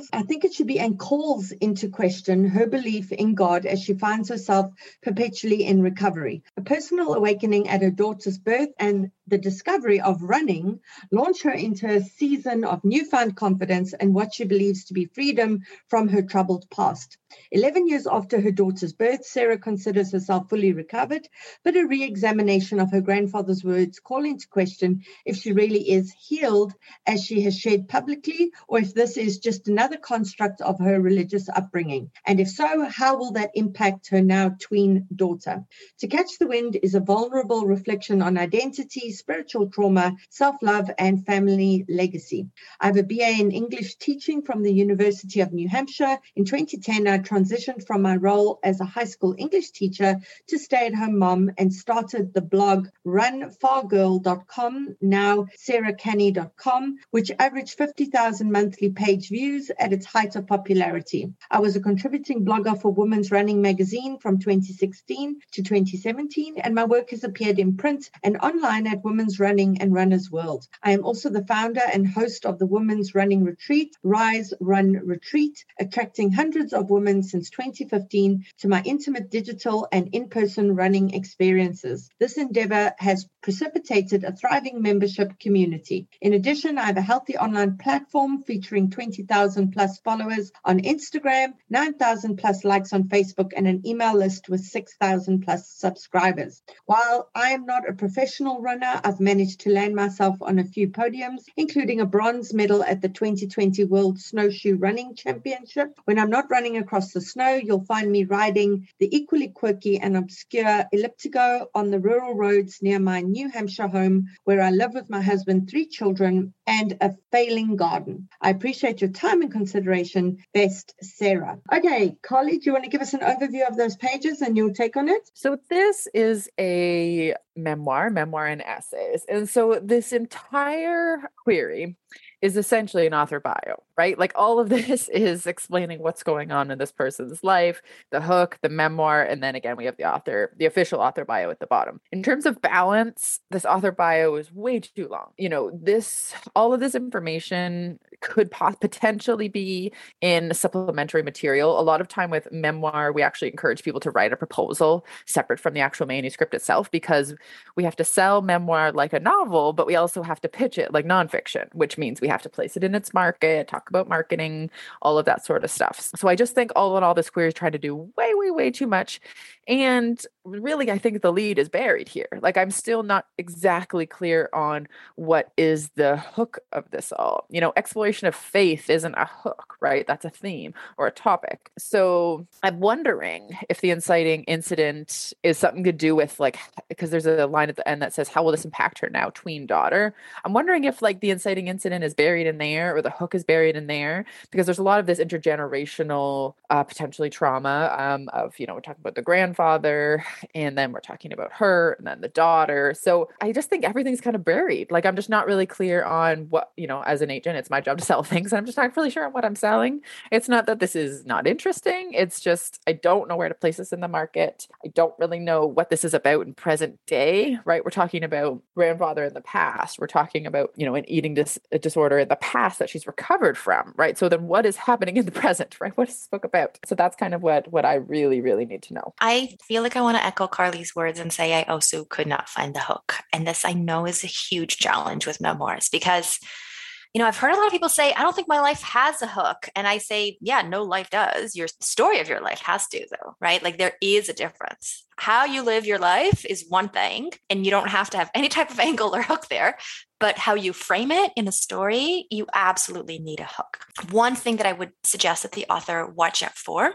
calls into question her belief in God as she finds herself perpetually in recovery. A personal awakening at her daughter's birth and the discovery of running launch her into a season of newfound confidence and what she believes to be freedom from her troubled past. 11 years after her daughter's birth, Sarah considers herself fully recovered, but a re-examination of her grandfather's words call into question if she really is healed as she has shared publicly, or if this is just another construct of her religious upbringing. And if so, how will that impact her now tween daughter? To Catch the Wind is a vulnerable reflection on identity, spiritual trauma, self-love, and family legacy. I have a BA in English teaching from the University of New Hampshire. In 2010, I transitioned from my role as a high school English teacher to stay-at-home mom and started the blog runfargirl.com, now sarahcanny.com, which averaged 50,000 monthly page views at its height of popularity. I was a contributing blogger for Women's Running magazine from 2016 to 2017, and my work has appeared in print and online at Women's Running and Runner's World. I am also the founder and host of the Women's Running Retreat, Rise Run Retreat, attracting hundreds of women since 2015 to my intimate digital and in-person running experiences. This endeavor has precipitated a thriving membership community. In addition, I have a healthy online platform featuring 20,000 plus followers on Instagram, 9,000 plus likes on Facebook, and an email list with 6,000 plus subscribers. While I am not a professional runner, far, I've managed to land myself on a few podiums, including a bronze medal at the 2020 World Snowshoe Running Championship. When I'm not running across the snow, you'll find me riding the equally quirky and obscure Elliptigo on the rural roads near my New Hampshire home, where I live with my husband, 3 children, and a failing garden. I appreciate your time and consideration. Best, Sarah. Okay, Carly, do you want to give us an overview of those pages and your take on it? So this is a memoir and essays. And so this entire query is essentially an author bio, right? Like all of this is explaining what's going on in this person's life, the hook, the memoir, and then again, we have the official author bio at the bottom. In terms of balance, this author bio is way too long. All of this information could potentially be in supplementary material. A lot of time with memoir, we actually encourage people to write a proposal separate from the actual manuscript itself, because we have to sell memoir like a novel, but we also have to pitch it like nonfiction, which means we have to place it in its market, talk about marketing, all of that sort of stuff. So I just think all in all, this query is trying to do way, way, way too much. And really, I think the lead is buried here. Like, I'm still not exactly clear on what is the hook of this all. Exploration of faith isn't a hook, right? That's a theme or a topic. So I'm wondering if the inciting incident is something to do with, because there's a line at the end that says, how will this impact her now tween daughter? I'm wondering if the inciting incident is buried in there, or the hook is buried in there, because there's a lot of this intergenerational potentially trauma of, we're talking about the grandfather, and then we're talking about her, and then the daughter. So I just think everything's kind of buried. I'm just not really clear on what, as an agent, it's my job to sell things, and I'm just not really sure on what I'm selling. It's not that this is not interesting. It's just, I don't know where to place this in the market. I don't really know what this is about in present day, right? We're talking about grandfather in the past. We're talking about, an eating disorder in the past that she's recovered from, right? So then what is happening in the present, right? What is this book about? So that's kind of what I really, really need to know. I feel like I want to echo Carly's words and say I also could not find the hook. And this I know is a huge challenge with memoirs, because I've heard a lot of people say, I don't think my life has a hook. And I say, yeah, no life does. Your story of your life has to, though, right? There is a difference. How you live your life is one thing, and you don't have to have any type of angle or hook there. But how you frame it in a story, you absolutely need a hook. One thing that I would suggest that the author watch out for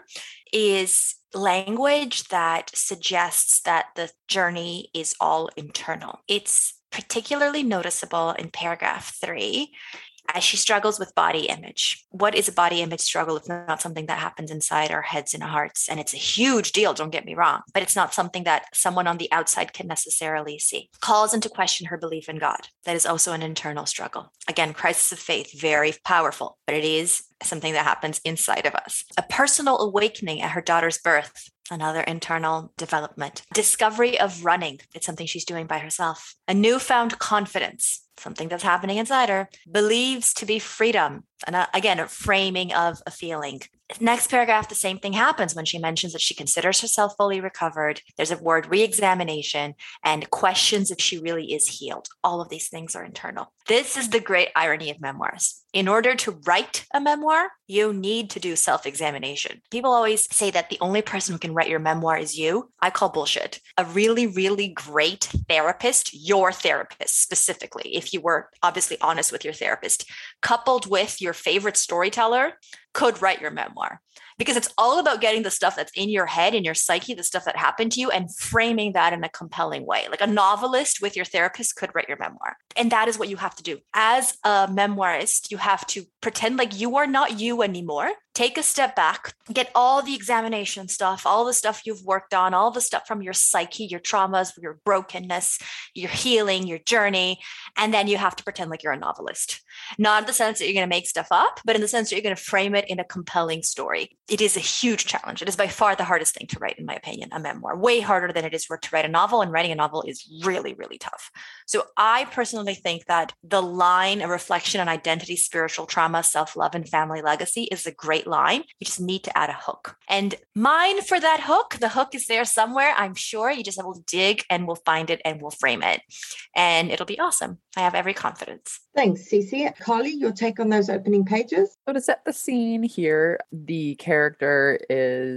is language that suggests that the journey is all internal. It's particularly noticeable in paragraph 3, as she struggles with body image. What is a body image struggle if not something that happens inside our heads and our hearts? And it's a huge deal, don't get me wrong, but it's not something that someone on the outside can necessarily see. Calls into question her belief in God. That is also an internal struggle. Again, crisis of faith, very powerful, but it is something that happens inside of us. A personal awakening at her daughter's birth. Another internal development. Discovery of running. It's something she's doing by herself. A newfound confidence. Something that's happening inside her. Believes to be freedom. And again, a framing of a feeling. Next paragraph, the same thing happens when she mentions that she considers herself fully recovered. There's a word re-examination and questions if she really is healed. All of these things are internal. This is the great irony of memoirs. In order to write a memoir, you need to do self-examination. People always say that the only person who can write your memoir is you. I call bullshit. A really, really great therapist, your therapist specifically, if you were obviously honest with your therapist, coupled with your favorite storyteller, could write your memoir, because it's all about getting the stuff that's in your head, in your psyche, the stuff that happened to you, and framing that in a compelling way. Like a novelist with your therapist could write your memoir. And that is what you have to do. As a memoirist, you have to pretend like you are not you anymore. Take a step back, get all the examination stuff, all the stuff you've worked on, all the stuff from your psyche, your traumas, your brokenness, your healing, your journey. And then you have to pretend like you're a novelist. Not in the sense that you're going to make stuff up, but in the sense that you're going to frame it in a compelling story. It is a huge challenge. It is by far the hardest thing to write, in my opinion, a memoir. Way harder than it is to write a novel, and writing a novel is really, really tough. So I personally think that the line, a reflection on identity, spiritual trauma, self-love, and family legacy is a great line. You just need to add a hook. And mine for that hook, the hook is there somewhere, I'm sure. You just have to dig and we'll find it and we'll frame it. And it'll be awesome. I have every confidence. Thanks, Cece. Carly, your take on those opening pages? So to set the scene here, the character is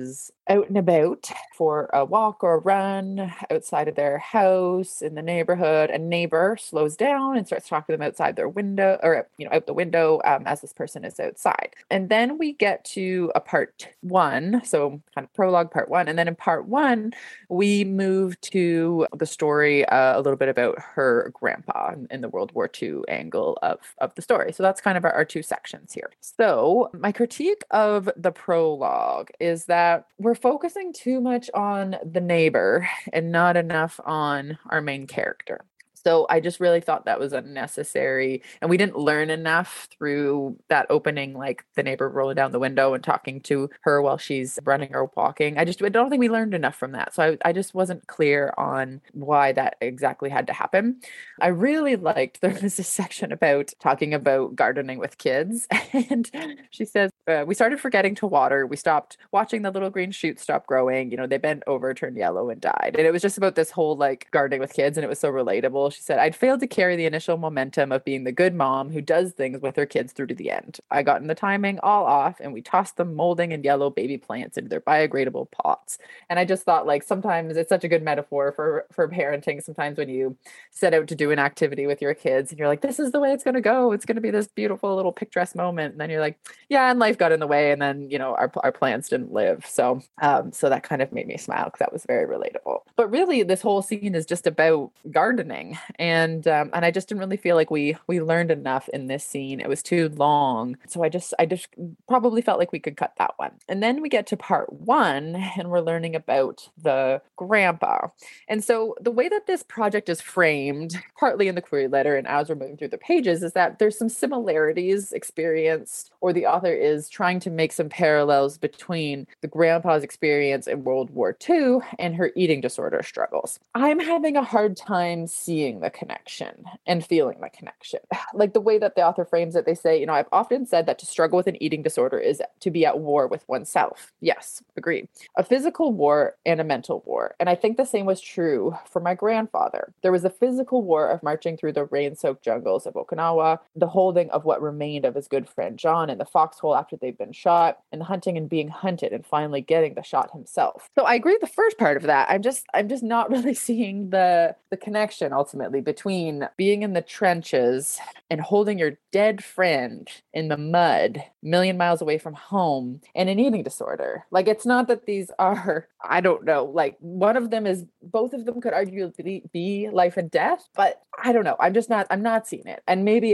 out and about for a walk or a run outside of their house in the neighborhood. A neighbor slows down and starts talking to them outside their window, or out the window, as this person is outside. And then we get to a part one, so kind of prologue part one. And then in part one, we move to the story a little bit about her grandpa in the World War II angle of the story. So that's kind of our two sections here. So my critique of the prologue is that we're focusing too much on the neighbor and not enough on our main character. So I just really thought that was unnecessary. And we didn't learn enough through that opening, like the neighbor rolling down the window and talking to her while she's running or walking. I don't think we learned enough from that. So I just wasn't clear on why that exactly had to happen. I really liked, there was this section about talking about gardening with kids. And she says, we started forgetting to water. We stopped watching the little green shoots stop growing. They bent over, turned yellow, and died. And it was just about this whole like gardening with kids. And it was so relatable. She said, I'd failed to carry the initial momentum of being the good mom who does things with her kids through to the end. I gotten the timing all off and we tossed them molding and yellow baby plants into their biodegradable pots. And I just thought, like, sometimes it's such a good metaphor for parenting. Sometimes when you set out to do an activity with your kids and you're like, this is the way it's going to go. It's going to be this beautiful little picturesque moment. And then you're like, yeah, and life got in the way. And then, our plans didn't live. So that kind of made me smile because that was very relatable. But really, this whole scene is just about gardening. And I just didn't really feel like we learned enough in this scene. It was too long. So I just probably felt like we could cut that one. And then we get to part one and we're learning about the grandpa. And so the way that this project is framed, partly in the query letter and as we're moving through the pages, is that there's some similarities experienced, or the author is trying to make some parallels between the grandpa's experience in World War II and her eating disorder struggles. I'm having a hard time seeing the connection and feeling the connection. Like the way that the author frames it, they say, I've often said that to struggle with an eating disorder is to be at war with oneself. Yes, agree. A physical war and a mental war. And I think the same was true for my grandfather. There was a physical war of marching through the rain-soaked jungles of Okinawa, the holding of what remained of his good friend John in the foxhole after they'd been shot, and the hunting and being hunted and finally getting the shot himself. So I agree with the first part of that. I'm just not really seeing the connection ultimately between being in the trenches and holding your dead friend in the mud, a million miles away from home, and an eating disorder. Like, it's not that these are, I don't know, like one of them is, both of them could arguably be life and death, but I don't know. I'm not seeing it. And maybe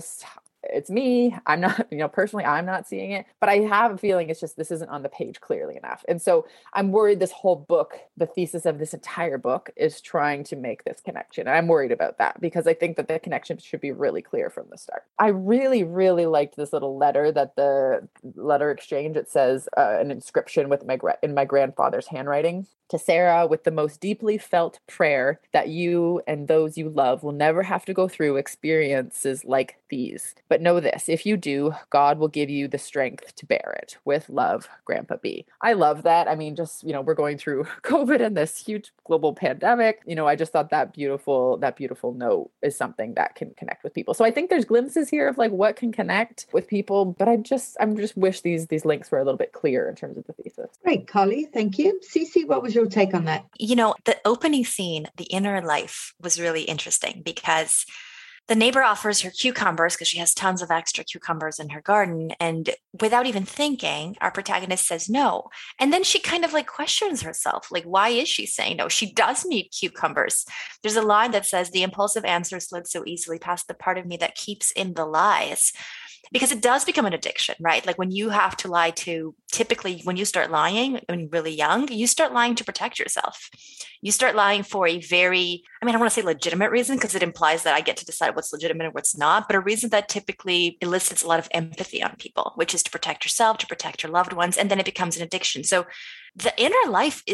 it's me. I'm not, personally, I'm not seeing it, but I have a feeling it's just, this isn't on the page clearly enough. And so I'm worried this whole book, the thesis of this entire book, is trying to make this connection. And I'm worried about that because I think that the connection should be really clear from the start. I really, really liked this little letter that the letter exchange, it says an inscription in my grandfather's handwriting. To Sarah, with the most deeply felt prayer that you and those you love will never have to go through experiences like these. But know this, if you do, God will give you the strength to bear it. With love, Grandpa B. I love that. I mean, just, we're going through COVID and this huge global pandemic. I just thought that beautiful note is something that can connect with people. So I think there's glimpses here of like what can connect with people, but I'm just wish these links were a little bit clearer in terms of the thesis. Great, Carly. Thank you. Cece, what was your take on that? The opening scene, the inner life, was really interesting because the neighbor offers her cucumbers because she has tons of extra cucumbers in her garden. And without even thinking, our protagonist says no. And then she kind of like questions herself, like, why is she saying no? She does need cucumbers. There's a line that says, the impulsive answer slid so easily past the part of me that keeps in the lies. Because it does become an addiction, right? Like when you have to lie typically when you start lying when you're really young, you start lying to protect yourself. You start lying for a very, I don't want to say legitimate reason because it implies that I get to decide what's legitimate and what's not, but a reason that typically elicits a lot of empathy on people, which is to protect yourself, to protect your loved ones, and then it becomes an addiction. So the inner life is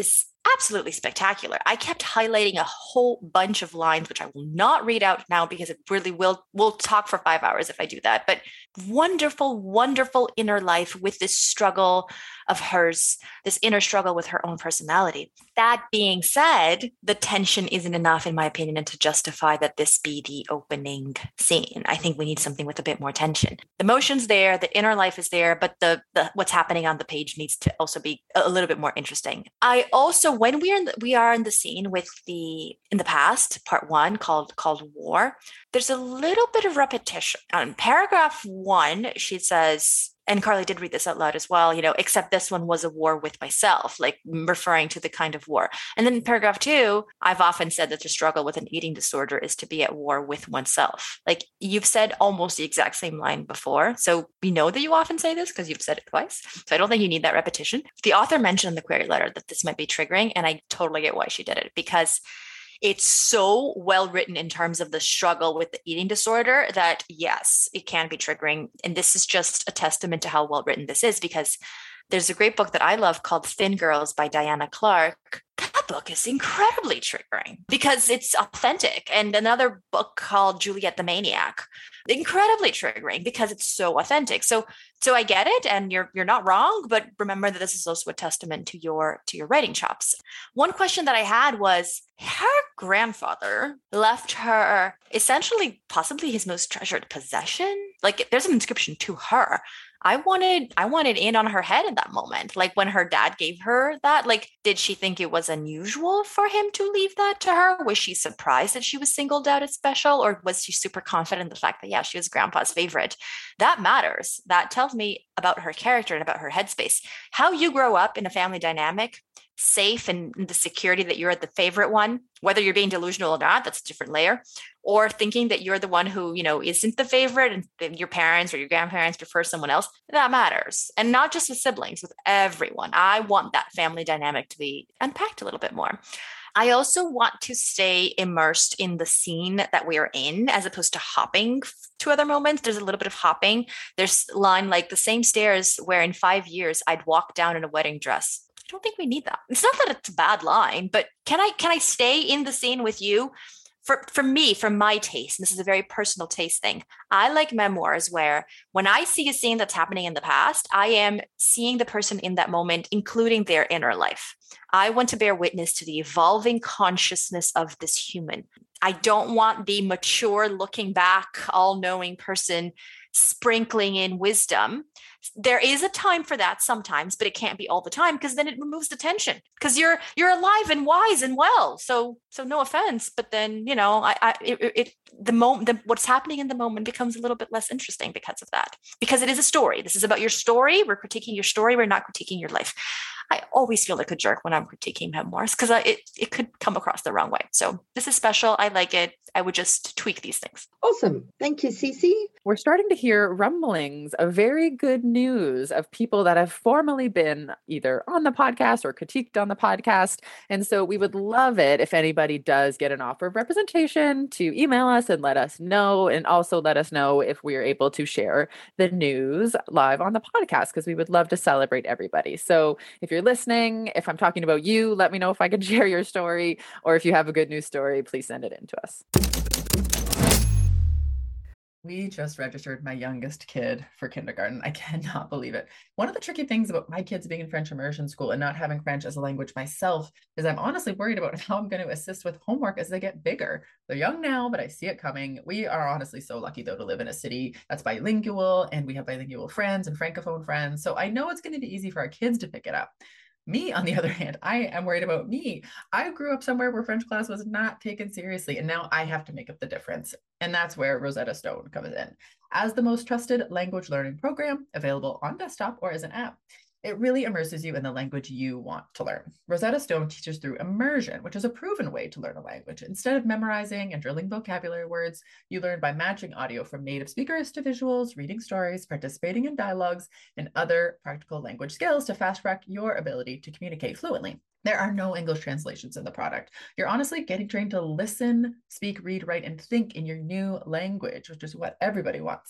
absolutely spectacular. I kept highlighting a whole bunch of lines, which I will not read out now because it really we'll talk for 5 hours if I do that. But wonderful, wonderful inner life with this struggle of hers, this inner struggle with her own personality. That being said, the tension isn't enough, in my opinion, to justify that this be the opening scene. I think we need something with a bit more tension. The emotion's there, the inner life is there, but the what's happening on the page needs to also be a little bit more interesting. I also, when we are in the scene with in the past, part 1 called War, there's a little bit of repetition. On paragraph 1, she says, and Carly did read this out loud as well, except this one was a war with myself, like referring to the kind of war. And then in paragraph 2, I've often said that to struggle with an eating disorder is to be at war with oneself. Like, you've said almost the exact same line before. So we know that you often say this because you've said it twice. So I don't think you need that repetition. The author mentioned in the query letter that this might be triggering, and I totally get why she did it, because it's so well written in terms of the struggle with the eating disorder that, yes, it can be triggering. And this is just a testament to how well written this is, because there's a great book that I love called Thin Girls by Diana Clark. That book is incredibly triggering because it's authentic. And another book called Juliet the Maniac, incredibly triggering because it's so authentic. So I get it, and you're not wrong, but remember that this is also a testament to your writing chops. One question that I had was, her grandfather left her essentially possibly his most treasured possession. Like, there's an inscription to her. I wanted in on her head in that moment. Like, when her dad gave her that, like, did she think it was unusual for him to leave that to her? Was she surprised that she was singled out as special? Or was she super confident in the fact that, yeah, she was grandpa's favorite? That matters. That tells me about her character and about her headspace. How you grow up in a family dynamic, safe and the security that you're the favorite one, whether you're being delusional or not, that's a different layer, or thinking that you're the one who, isn't the favorite and your parents or your grandparents prefer someone else, that matters. And not just with siblings, with everyone. I want that family dynamic to be unpacked a little bit more. I also want to stay immersed in the scene that we are in, as opposed to hopping to other moments. There's a little bit of hopping. There's a line like, the same stairs where in 5 years I'd walk down in a wedding dress. I don't think we need that. It's not that it's a bad line, but can I stay in the scene with you? For me, for my taste, and this is a very personal taste thing, I like memoirs where when I see a scene that's happening in the past, I am seeing the person in that moment, including their inner life. I want to bear witness to the evolving consciousness of this human. I don't want the mature, looking back, all-knowing person sprinkling in wisdom. There is a time for that sometimes, but it can't be all the time, because then it removes the tension, because you're alive and wise and well. So no offense, but then, what's happening in the moment becomes a little bit less interesting because of that, because it is a story. This is about your story. We're critiquing your story. We're not critiquing your life. I always feel like a jerk when I'm critiquing memoirs, because it could come across the wrong way. So this is special. I like it. I would just tweak these things. Awesome. Thank you, Cece. We're starting to hear rumblings of very good news of people that have formerly been either on the podcast or critiqued on the podcast. And so we would love it if anybody does get an offer of representation to email us and let us know, and also let us know if we are able to share the news live on the podcast, because we would love to celebrate everybody. So if you're listening, if I'm talking about you, let me know if I can share your story, or if you have a good news story, please send it in to us. We just registered my youngest kid for kindergarten. I cannot believe it. One of the tricky things about my kids being in French immersion school and not having French as a language myself is I'm honestly worried about how I'm going to assist with homework as they get bigger. They're young now, but I see it coming. We are honestly so lucky, though, to live in a city that's bilingual, and we have bilingual friends and francophone friends. So I know it's going to be easy for our kids to pick it up. Me, on the other hand, I am worried about me. I grew up somewhere where French class was not taken seriously, and now I have to make up the difference. And that's where Rosetta Stone comes in. As the most trusted language learning program available on desktop or as an app, it really immerses you in the language you want to learn. Rosetta Stone teaches through immersion, which is a proven way to learn a language. Instead of memorizing and drilling vocabulary words, you learn by matching audio from native speakers to visuals, reading stories, participating in dialogues, and other practical language skills to fast-track your ability to communicate fluently. There are no English translations in the product. You're honestly getting trained to listen, speak, read, write, and think in your new language, which is what everybody wants.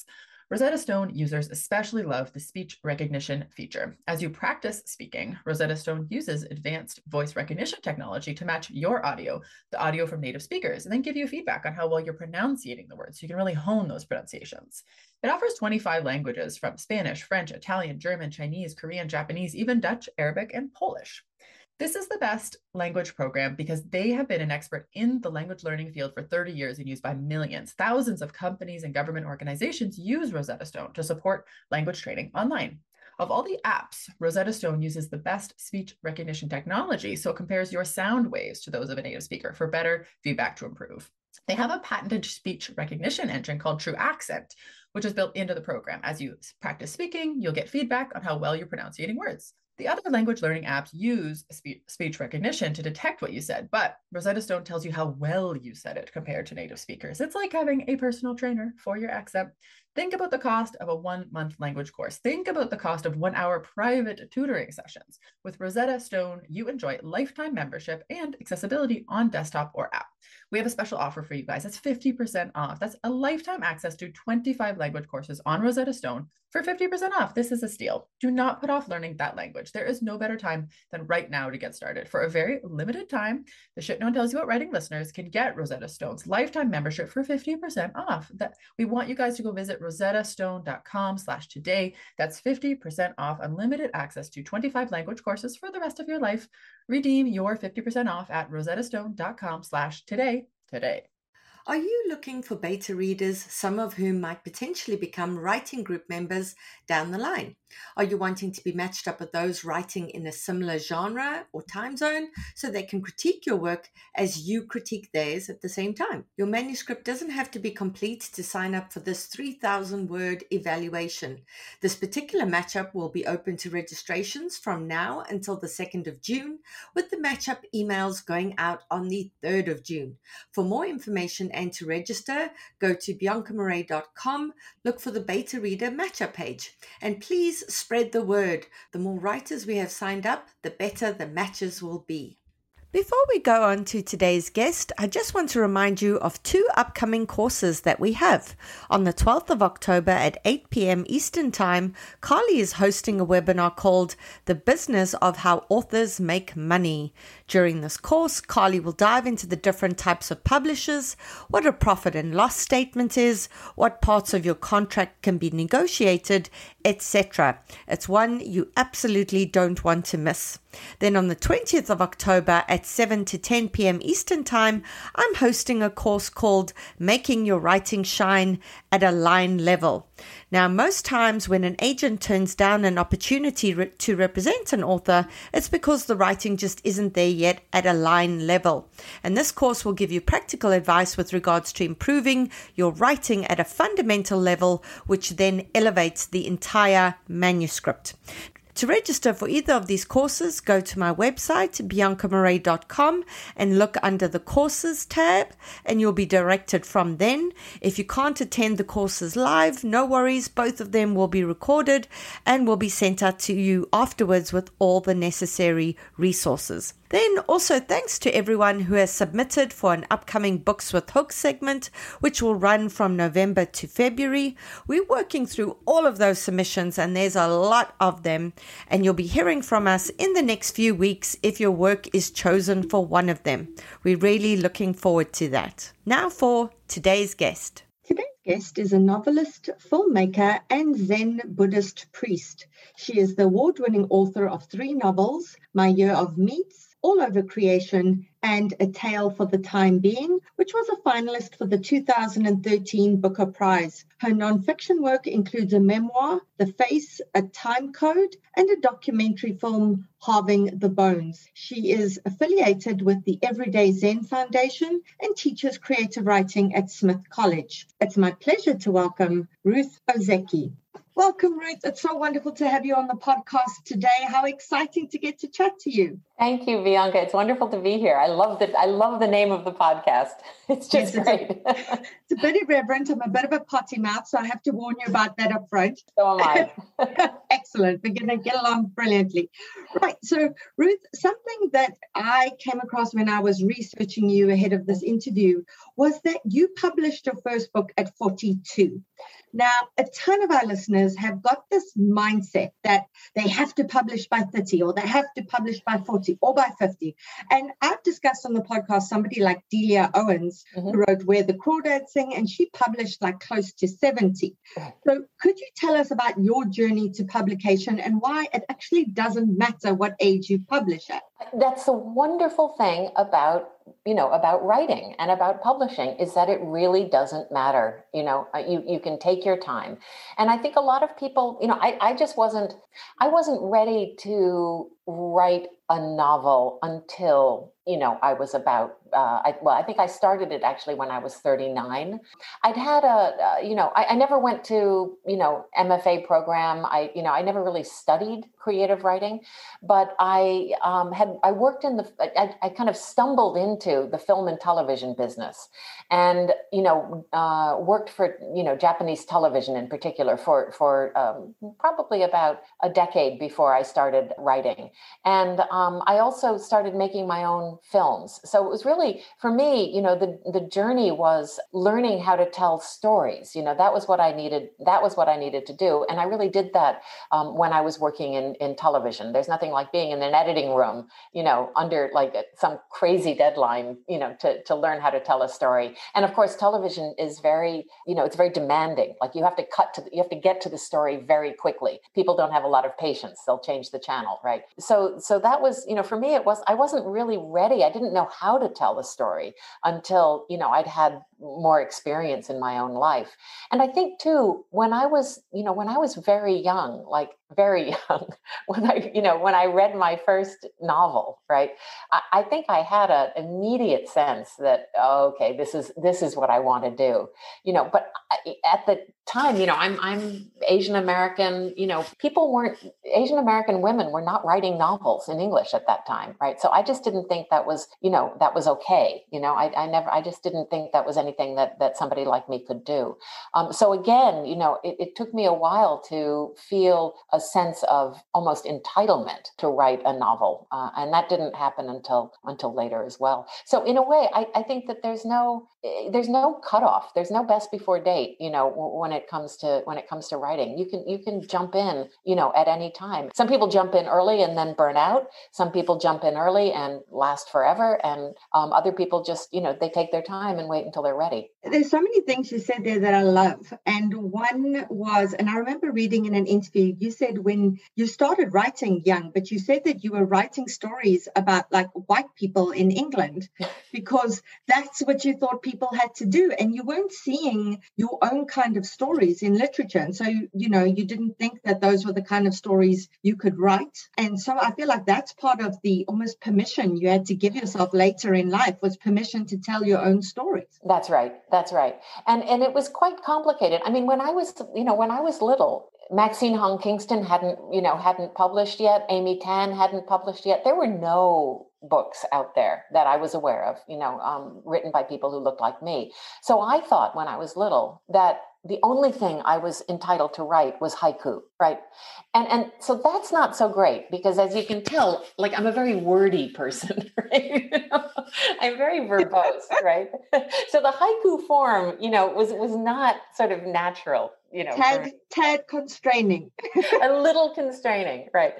Rosetta Stone users especially love the speech recognition feature. As you practice speaking, Rosetta Stone uses advanced voice recognition technology to match your audio, the audio from native speakers, and then give you feedback on how well you're pronouncing the words so you can really hone those pronunciations. It offers 25 languages from Spanish, French, Italian, German, Chinese, Korean, Japanese, even Dutch, Arabic, and Polish. This is the best language program because they have been an expert in the language learning field for 30 years and used by millions. Thousands of companies and government organizations use Rosetta Stone to support language training online. Of all the apps, Rosetta Stone uses the best speech recognition technology, so it compares your sound waves to those of a native speaker for better feedback to improve. They have a patented speech recognition engine called True Accent, which is built into the program. As you practice speaking, you'll get feedback on how well you're pronouncing words. The other language learning apps use speech recognition to detect what you said, but Rosetta Stone tells you how well you said it compared to native speakers. It's like having a personal trainer for your accent. Think about the cost of a 1-month language course. Think about the cost of 1-hour private tutoring sessions. With Rosetta Stone, you enjoy lifetime membership and accessibility on desktop or app. We have a special offer for you guys. That's 50% off. That's a lifetime access to 25 language courses on Rosetta Stone for 50% off. This is a steal. Do not put off learning that language. There is no better time than right now to get started. For a very limited time, the Shit No One Tells You About Writing listeners can get Rosetta Stone's lifetime membership for 50% off. We want you guys to go visit rosettastone.com/today. That's 50% off unlimited access to 25 language courses for the rest of your life. Redeem your 50% off at rosettastone.com/today today. Are you looking for beta readers, some of whom might potentially become writing group members down the line? Are you wanting to be matched up with those writing in a similar genre or time zone so they can critique your work as you critique theirs at the same time? Your manuscript doesn't have to be complete to sign up for this 3,000-word evaluation. This particular matchup will be open to registrations from now until the 2nd of June, with the matchup emails going out on the 3rd of June. For more information and to register, go to biancamarais.com, look for the beta reader matchup page, and please spread the word. The more writers we have signed up, the better the matches will be. Before we go on to today's guest, I just want to remind you of 2 upcoming courses that we have. On the 12th of October at 8 p.m. Eastern Time, Carly is hosting a webinar called The Business of How Authors Make Money. During this course, Carly will dive into the different types of publishers, what a profit and loss statement is, what parts of your contract can be negotiated, etc. It's one you absolutely don't want to miss. Then on the 20th of October at 7 to 10 p.m. Eastern Time, I'm hosting a course called Making Your Writing Shine at a Line Level. Now, most times when an agent turns down an opportunity to represent an author, it's because the writing just isn't there yet at a line level. And this course will give you practical advice with regards to improving your writing at a fundamental level, which then elevates the entire manuscript. To register for either of these courses, go to my website, biancamarais.com, and look under the courses tab, and you'll be directed from then. If you can't attend the courses live, no worries. Both of them will be recorded and will be sent out to you afterwards with all the necessary resources. Then also thanks to everyone who has submitted for an upcoming Books with Hooks segment, which will run from November to February. We're working through all of those submissions, and there's a lot of them, and you'll be hearing from us in the next few weeks if your work is chosen for one of them. We're really looking forward to that. Now for today's guest. Today's guest is a novelist, filmmaker, and Zen Buddhist priest. She is the award-winning author of 3 novels, My Year of Meats, All Over Creation, and A Tale for the Time Being, which was a finalist for the 2013 Booker Prize. Her nonfiction work includes a memoir, The Face, A Time Code, and a documentary film, Halving the Bones. She is affiliated with the Everyday Zen Foundation and teaches creative writing at Smith College. It's my pleasure to welcome Ruth Ozeki. Welcome, Ruth. It's so wonderful to have you on the podcast today. How exciting to get to chat to you. Thank you, Bianca. It's wonderful to be here. I love that. I love the name of the podcast. It's just great. It's a bit irreverent. I'm a bit of a potty mouth, so I have to warn you about that up front. So am I. Excellent. We're going to get along brilliantly. Right. So, Ruth, something that I came across when I was researching you ahead of this interview was that you published your first book at 42. Now, a ton of our listeners have got this mindset that they have to publish by 30 or they have to publish by 40 or by 50. And I've discussed on the podcast somebody like Delia Owens, who wrote Where the Crawdads Sing, and she published like close to 70. So could you tell us about your journey to publication and why it actually doesn't matter what age you publish at? That's the wonderful thing about writing and about publishing, is that it really doesn't matter. You can take your time. And I think a lot of people, I wasn't ready to write a novel until, I was about, I think I started it actually when I was 39. I'd had I never went to, MFA program. I never really studied creative writing, but I worked in I kind of stumbled into the film and television business and, worked for, Japanese television in particular for probably about a decade before I started writing. And I also started making my own films. So it was really, for me, the journey was learning how to tell stories. That was what I needed. That was what I needed to do. And I really did that when I was working in television. There's nothing like being in an editing room, under like some crazy deadline, to learn how to tell a story. And of course, television is very, it's very demanding. Like you have to get to the story very quickly. People don't have a lot of patience. They'll change the channel, right? So that was, for me, I wasn't really ready. I didn't know how to tell the story until, I'd had more experience in my own life. And I think too, when I was very young, when I read my first novel, right, I think I had an immediate sense that, okay, this is what I want to do, but at the time, I'm Asian American, Asian American women were not writing novels in English at that time, right? So I just didn't think that was okay. I just didn't think that was anything that somebody like me could do. So again, it took me a while to feel a sense of almost entitlement to write a novel. And that didn't happen until later as well. So in a way, I think that there's no cutoff. There's no best before date, when it comes to writing. You can jump in, at any time. Some people jump in early and then burn out. Some people jump in early and last forever. And other people just, they take their time and wait until they're ready. There's so many things you said there that I love. And one was, and I remember reading in an interview, you said when you started writing young, but you said that you were writing stories about like white people in England because that's what you thought people had to do. And you weren't seeing your own kind of stories in literature. And so, you didn't think that those were the kind of stories you could write. And so I feel like that's part of the almost permission you had to give yourself later in life, was permission to tell your own stories. That's right. And it was quite complicated. I mean, when I was little, Maxine Hong Kingston hadn't published yet. Amy Tan hadn't published yet. There were no books out there that I was aware of, written by people who looked like me. So I thought when I was little that the only thing I was entitled to write was haiku, right? And so that's not so great because, as you can tell, like I'm a very wordy person, right? I'm very verbose, right? So the haiku form, was not sort of natural. Tad constraining. A little constraining, right?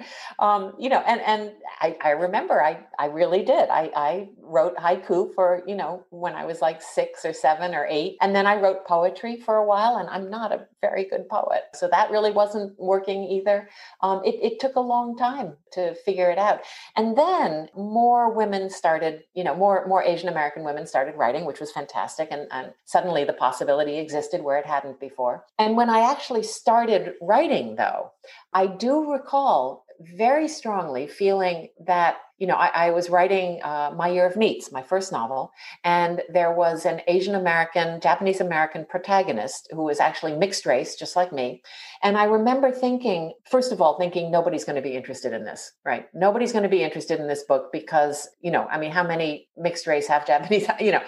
And I remember I really did. I wrote haiku for, when I was like 6 or 7 or 8. And then I wrote poetry for a while, and I'm not a very good poet. So that really wasn't working either. It took a long time to figure it out. And then more women started, more Asian American women started writing, which was fantastic. And suddenly the possibility existed where it hadn't before. And when I actually started writing, though, I do recall very strongly feeling that, I was writing My Year of Meats, my first novel, and there was an Asian American, Japanese American protagonist who was actually mixed race, just like me. And I remember thinking, first of all, nobody's going to be interested in this, right? Nobody's going to be interested in this book because, how many mixed race, half Japanese,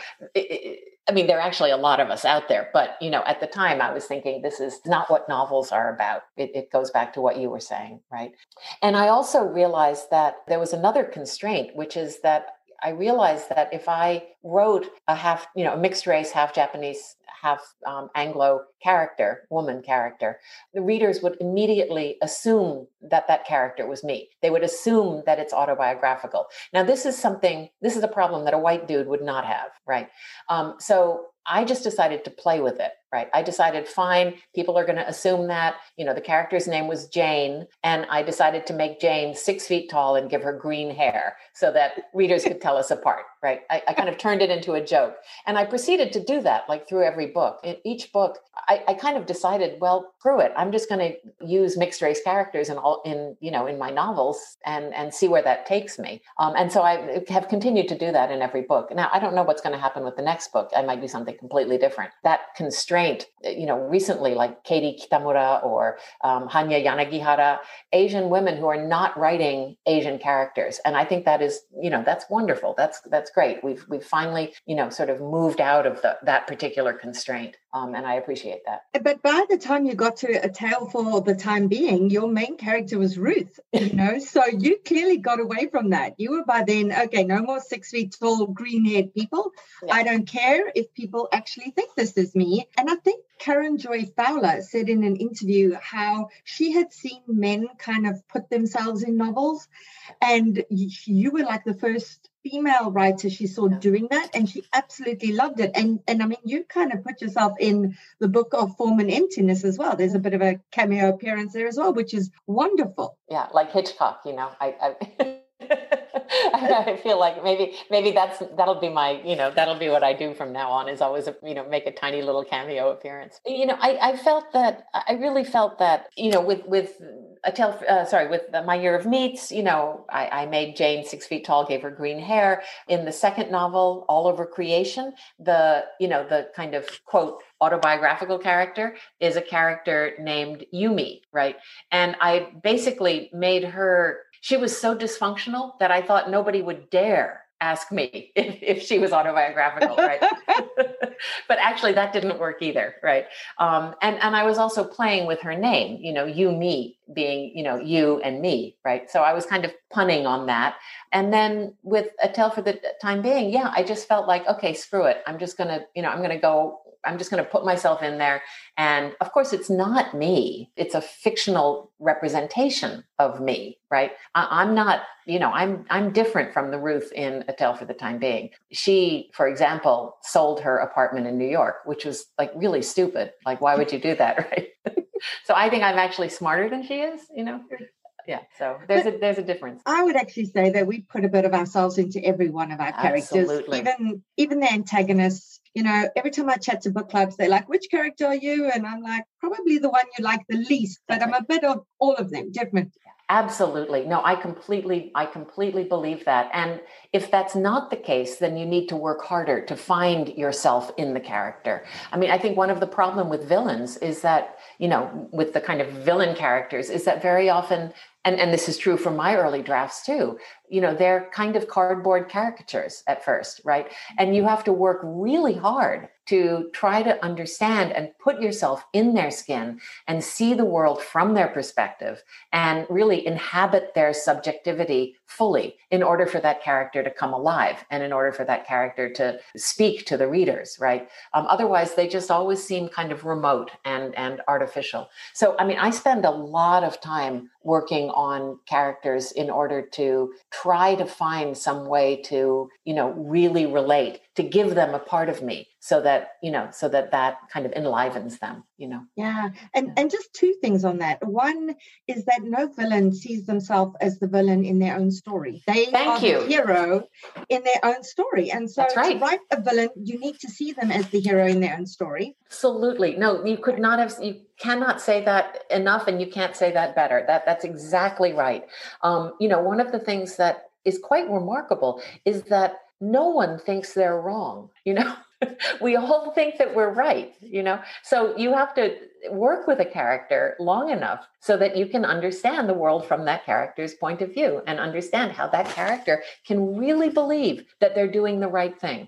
there are actually a lot of us out there, but, at the time I was thinking, this is not what novels are about. It goes back to what you were saying, right? And I also realized that there was another constraint, which is that I realized that if I wrote a mixed race, half Japanese, half Anglo woman character, the readers would immediately assume that that character was me. They would assume that it's autobiographical. Now, this is a problem that a white dude would not have, right? So I just decided to play with it, right? I decided, fine, people are going to assume that, the character's name was Jane, and I decided to make Jane 6 feet tall and give her green hair so that readers could tell us apart, right? I kind of turned it into a joke. And I proceeded to do that, like through every book. In each book, I kind of decided, well, screw it. I'm just going to use mixed race characters in my novels and see where that takes me. And so I have continued to do that in every book. Now, I don't know what's going to happen with the next book. I might do something completely different. That constraint, recently, like Katie Kitamura or Hanya Yanagihara, Asian women who are not writing Asian characters. And I think that is, that's wonderful. That's great. We've finally, sort of moved out of that particular constraint. And I appreciate that. But by the time you got to A Tale for the Time Being, your main character was Ruth, so you clearly got away from that. You were by then, okay, no more 6 feet tall, green-haired people. Yeah. I don't care if people actually think this is me. And I think Karen Joy Fowler said in an interview how she had seen men kind of put themselves in novels, and you were like the first female writer she saw doing that, and she absolutely loved it. And you kind of put yourself in the book of Form and Emptiness as well. There's a bit of a cameo appearance there as well, which is wonderful. Yeah, like Hitchcock, I feel like maybe that'll be what I do from now on, is always make a tiny little cameo appearance. I really felt that with My Year of Meats, I made Jane 6 feet tall, gave her green hair. In the second novel, All Over Creation, the kind of quote autobiographical character is a character named Yumi, right? And I basically made her. She was so dysfunctional that I thought nobody would dare ask me if she was autobiographical, right? But actually that didn't work either, right? And I was also playing with her name, you, me, being, you and me, right? So I was kind of punning on that. And then with A Tale for the Time Being, I just felt like, okay, screw it. I'm just going to put myself in there. And of course, it's not me. It's a fictional representation of me, right? I'm not, I'm different from the Ruth in A Tale for the Time Being. She, for example, sold her apartment in New York, which was like really stupid. Like, why would you do that, right? So I think I'm actually smarter than she is, Yeah, so there's a difference. I would actually say that we put a bit of ourselves into every one of our characters. Absolutely. Even the antagonists. Every time I chat to book clubs, they're like, which character are you? And I'm like, probably the one you like the least, but I'm a bit of all of them, definitely. Absolutely. No, I completely believe that. And if that's not the case, then you need to work harder to find yourself in the character. I think one of the problem with villains is that, with the kind of villain characters, is that very often, and this is true for my early drafts too, they're kind of cardboard caricatures at first, right? And you have to work really hard to try to understand and put yourself in their skin and see the world from their perspective and really inhabit their subjectivity fully in order for that character to come alive and in order for that character to speak to the readers, right? Otherwise, they just always seem kind of remote and artificial. So, I spend a lot of time working on characters in order to try to find some way to, really relate to give them a part of me so that, so that kind of enlivens them, Yeah. And just two things on that. One is that no villain sees themselves as the villain in their own story. They are the hero in their own story. And so to write a villain, you need to see them as the hero in their own story. Absolutely. No, you cannot say that enough, and you can't say that better. That's exactly right. One of the things that is quite remarkable is that no one thinks they're wrong. We all think that we're right, so you have to work with a character long enough so that you can understand the world from that character's point of view and understand how that character can really believe that they're doing the right thing,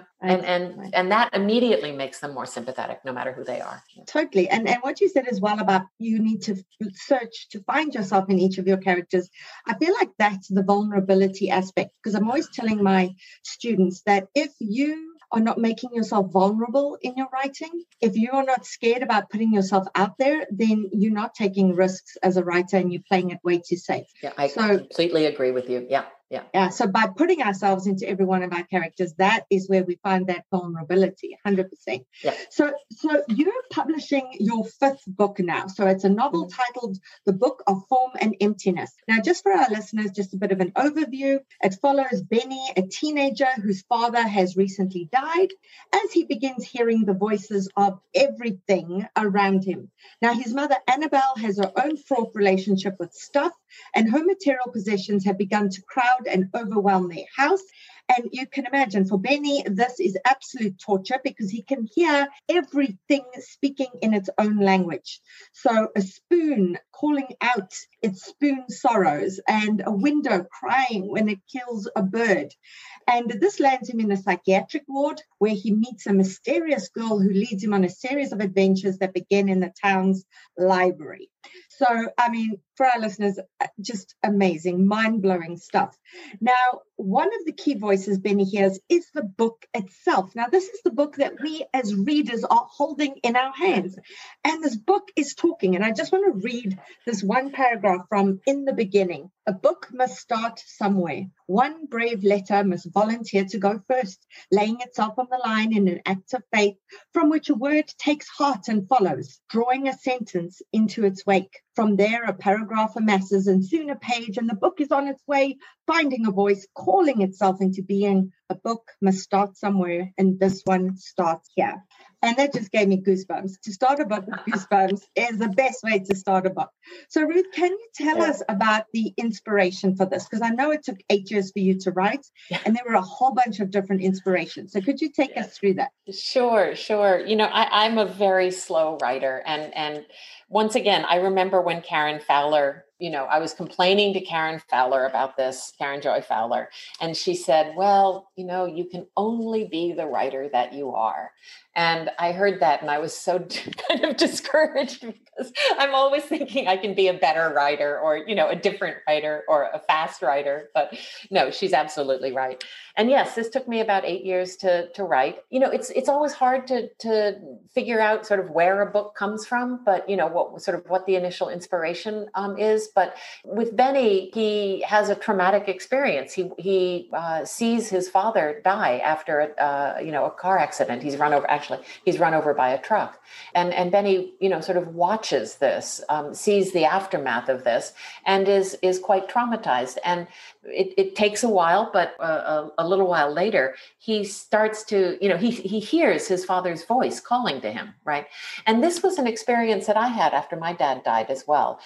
and that immediately makes them more sympathetic, no matter who they are. Totally. And what you said as well about you need to search to find yourself in each of your characters. I feel like that's the vulnerability aspect, because I'm always telling my students that if you are not making yourself vulnerable in your writing, if you are not scared about putting yourself out there, then you're not taking risks as a writer and you're playing it way too safe. Yeah, I completely agree with you. Yeah. Yeah. So by putting ourselves into every one of our characters, that is where we find that vulnerability, 100%. Yeah. So you're publishing your 5th book now. So it's a novel titled The Book of Form and Emptiness. Now, just for our listeners, just a bit of an overview. It follows Benny, a teenager whose father has recently died, as he begins hearing the voices of everything around him. Now, his mother, Annabelle, has her own fraught relationship with stuff, and her material possessions have begun to crowd and overwhelm their house. And you can imagine for Benny, this is absolute torture because he can hear everything speaking in its own language. So a spoon calling out its spoon sorrows, and a window crying when it kills a bird. And this lands him in a psychiatric ward where he meets a mysterious girl who leads him on a series of adventures that begin in the town's library. So, I mean, for our listeners, just amazing, mind-blowing stuff. Now, one of the key voices Benny hears is the book itself. Now, this is the book that we as readers are holding in our hands. And this book is talking. And I just want to read this one paragraph from In the Beginning. A book must start somewhere. One brave letter must volunteer to go first, laying itself on the line in an act of faith, from which a word takes heart and follows, drawing a sentence into its wake. From there, a paragraph amasses, and soon a page, and the book is on its way, finding a voice, calling itself into being. A book must start somewhere, and this one starts here. And that just gave me goosebumps. To start a book with goosebumps is the best way to start a book. So, Ruth, can you tell us about the inspiration for this? Because I know it took 8 years for you to write, and there were a whole bunch of different inspirations. So could you take us through that? Sure. I'm a very slow writer. And once again, I remember when Karen Fowler, I was complaining to Karen Fowler about this, Karen Joy Fowler, and she said, well, you can only be the writer that you are. And I heard that and I was so kind of discouraged because I'm always thinking I can be a better writer or, a different writer or a fast writer. But no, she's absolutely right. And yes, this took me about 8 years to write. It's always hard to figure out sort of where a book comes from, but what the initial inspiration is. But with Benny, he has a traumatic experience. He sees his father die after a car accident. He's run over by a truck, and Benny sort of watches this, sees the aftermath of this, and is quite traumatized. And it takes a while, but a little while later, he starts to, he hears his father's voice calling to him, right? And this was an experience that I had after my dad died as well.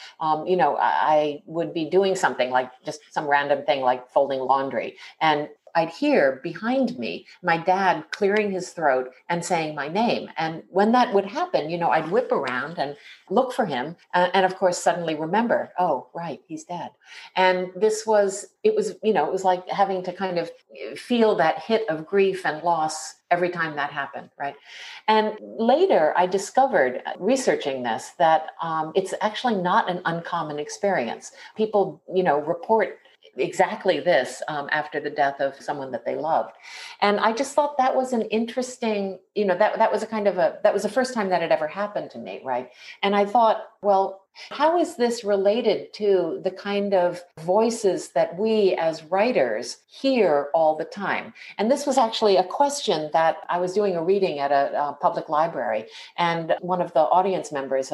I would be doing something like just some random thing like folding laundry, and I'd hear behind me my dad clearing his throat and saying my name. And when that would happen, I'd whip around and look for him. And of course, suddenly remember, oh, right, he's dead. And it was like having to kind of feel that hit of grief and loss every time that happened, right? And later I discovered, researching this, that it's actually not an uncommon experience. People, report exactly this after the death of someone that they loved. And I just thought that was an interesting, that was the first time that had ever happened to me, right? And I thought, well, How is this related to the kind of voices that we as writers hear all the time? And this was actually a question that I was doing a reading at a public library, and one of the audience members,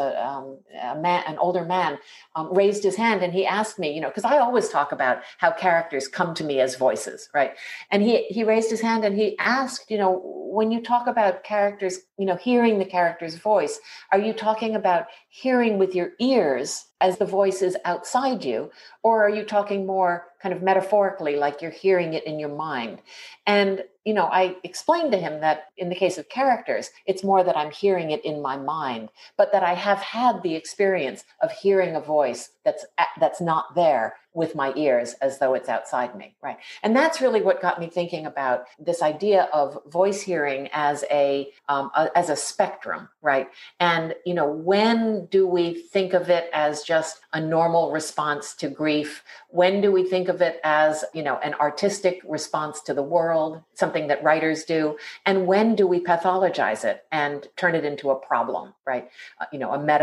an older man, raised his hand and he asked me, because I always talk about how characters come to me as voices, right? And he raised his hand and he asked, when you talk about characters, hearing the character's voice, are you talking about hearing with your ears as the voice is outside you? Or are you talking more kind of metaphorically, like you're hearing it in your mind? And, I explained to him that in the case of characters, it's more that I'm hearing it in my mind, but that I have had the experience of hearing a voice that's not there with my ears as though it's outside me, right? And that's really what got me thinking about this idea of voice hearing as a spectrum, right? And, when do we think of it as just a normal response to grief? When do we think of it as, an artistic response to the world, something that writers do? And when do we pathologize it and turn it into a problem, right? A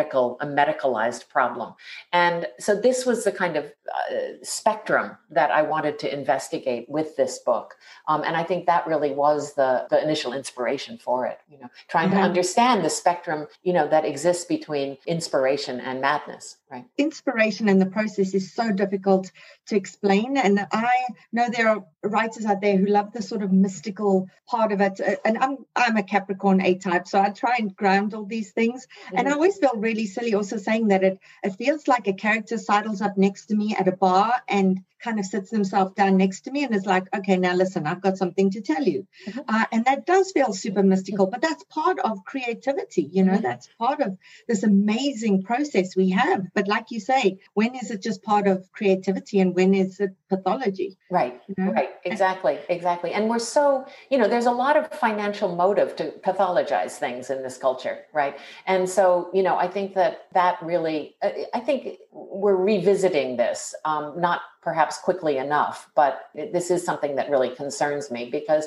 medicalized problem. And so this was the kind of spectrum that I wanted to investigate with this book. And I think that really was the initial inspiration for it, trying to understand the spectrum, that exists between inspiration and madness, right? Inspiration in the process is so difficult to explain. And I know there are writers out there who love the sort of mystical part of it. And I'm a Capricorn A-type, so I try and ground all these things. Mm-hmm. And I always feel really silly also saying that it feels like a character sidles up next to me at a bar and kind of sits himself down next to me and is like, okay, now listen, I've got something to tell you. Mm-hmm. And that does feel super mystical, but that's part of creativity, mm-hmm. That's part of this amazing process we have. But like you say, when is it just part of creativity and when is it pathology? Right, right, exactly. And we're so, there's a lot of financial motive to pathologize things in this culture, right? And so, I think that really, I think we're revisiting this, not perhaps quickly enough, but this is something that really concerns me because,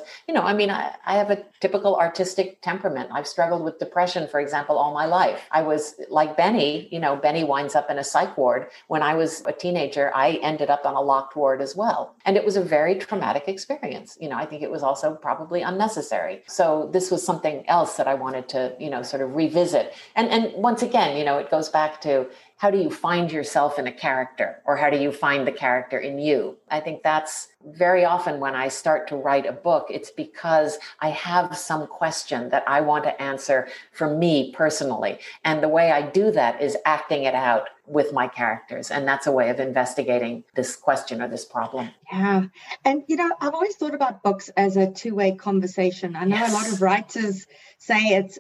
I have a typical artistic temperament. I've struggled with depression, for example, all my life. I was like Benny, Benny winds up in a psych ward. When I was a teenager, I ended up on a locked ward as well. And it was a very traumatic experience. I think it was also probably unnecessary. So this was something else that I wanted to, sort of revisit. And once again, it goes back to, how do you find yourself in a character, or how do you find the character in you? I think that's very often when I start to write a book, it's because I have some question that I want to answer for me personally. And the way I do that is acting it out with my characters. And that's a way of investigating this question or this problem. Yeah. And, I've always thought about books as a two-way conversation. I know a lot of writers say it's,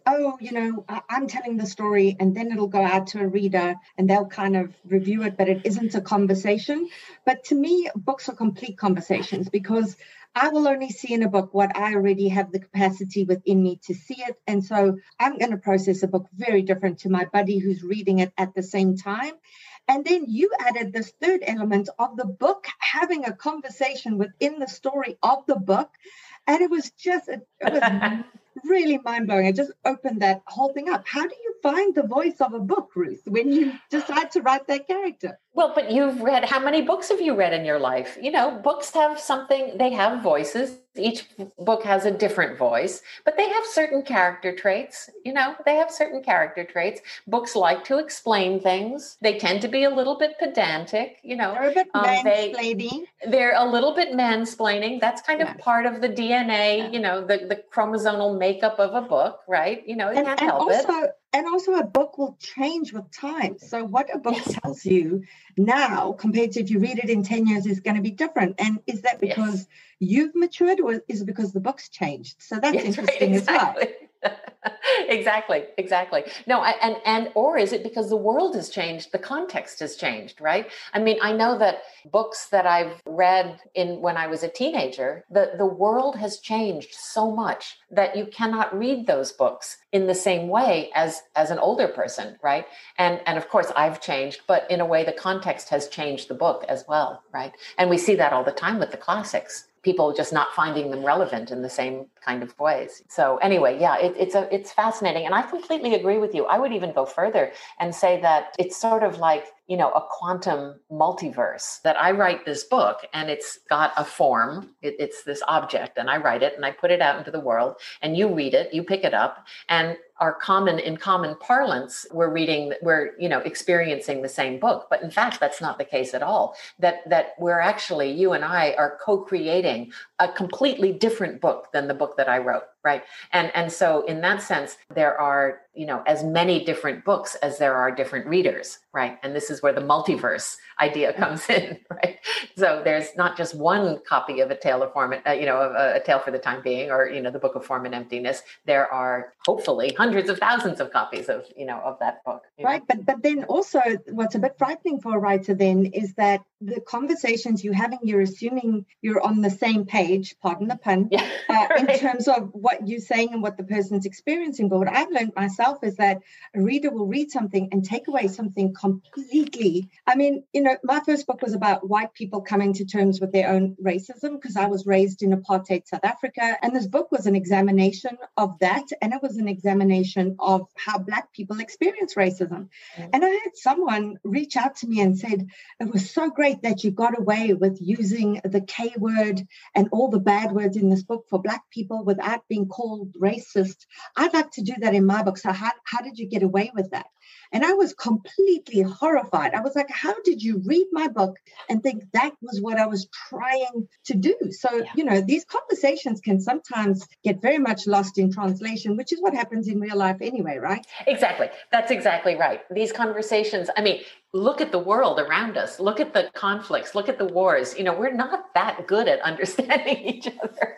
I'm telling the story and then it'll go out to a reader and they'll kind of review it, but it isn't a conversation. But to me, books are complete conversations because I will only see in a book what I already have the capacity within me to see it. And so I'm going to process a book very different to my buddy who's reading it at the same time. And then you added this third element of the book having a conversation within the story of the book. And it was really mind-blowing. I just opened that whole thing up. How do you find the voice of a book, Ruth, when you decide to write that character? Well, but how many books have you read in your life? Books have something, they have voices. Each book has a different voice, but they have certain character traits. They have certain character traits. Books like to explain things. They tend to be a little bit pedantic, They're a bit mansplaining. They're a little bit mansplaining. That's kind of part of the DNA, the chromosomal makeup of a book, right? You can't help it. And also a book will change with time. So what a book tells you now compared to if you read it in 10 years is going to be different. And is that because you've matured or is it because the book's changed? So that's interesting as well. Exactly. No, or is it because the world has changed, the context has changed, right? I know that books that I've read when I was a teenager, the world has changed so much that you cannot read those books in the same way as an older person, right? And of course I've changed, but in a way the context has changed the book as well, right? And we see that all the time with the classics. people just not finding them relevant in the same kind of ways. So anyway, yeah, it's fascinating. And I completely agree with you. I would even go further and say that it's sort of like, a quantum multiverse, that I write this book and it's got a form. It's this object, and I write it and I put it out into the world, and you read it, you pick it up, and in common parlance, we're experiencing the same book. But in fact, that's not the case at all. That we're actually, you and I are co-creating a completely different book than the book that I wrote, right? And so in that sense, there are, as many different books as there are different readers, right? And this is where the multiverse idea comes in, right? So there's not just one copy of A Tale of Form, A Tale for the Time Being, or, the Book of Form and Emptiness. There are hopefully hundreds of thousands of copies of that book. Right. But then also what's a bit frightening for a writer then is that the conversations you're having, you're assuming you're on the same page, pardon the pun, right. In terms of what you're saying and what the person's experiencing. But what I've learned myself is that a reader will read something and take away something completely. I mean, my first book was about white people coming to terms with their own racism, because I was raised in apartheid South Africa. And this book was an examination of that. And it was an examination of how Black people experience racism. And I had someone reach out to me and said, it was so great that you got away with using the K word and all the bad words in this book for Black people without being called racist. I'd like to do that in my book. So how did you get away with that? And I was completely horrified. I was like, how did you read my book and think that was what I was trying to do? So, these conversations can sometimes get very much lost in translation, which is what happens in real life anyway, right? Exactly. That's exactly right. These conversations, look at the world around us. Look at the conflicts. Look at the wars. We're not that good at understanding each other,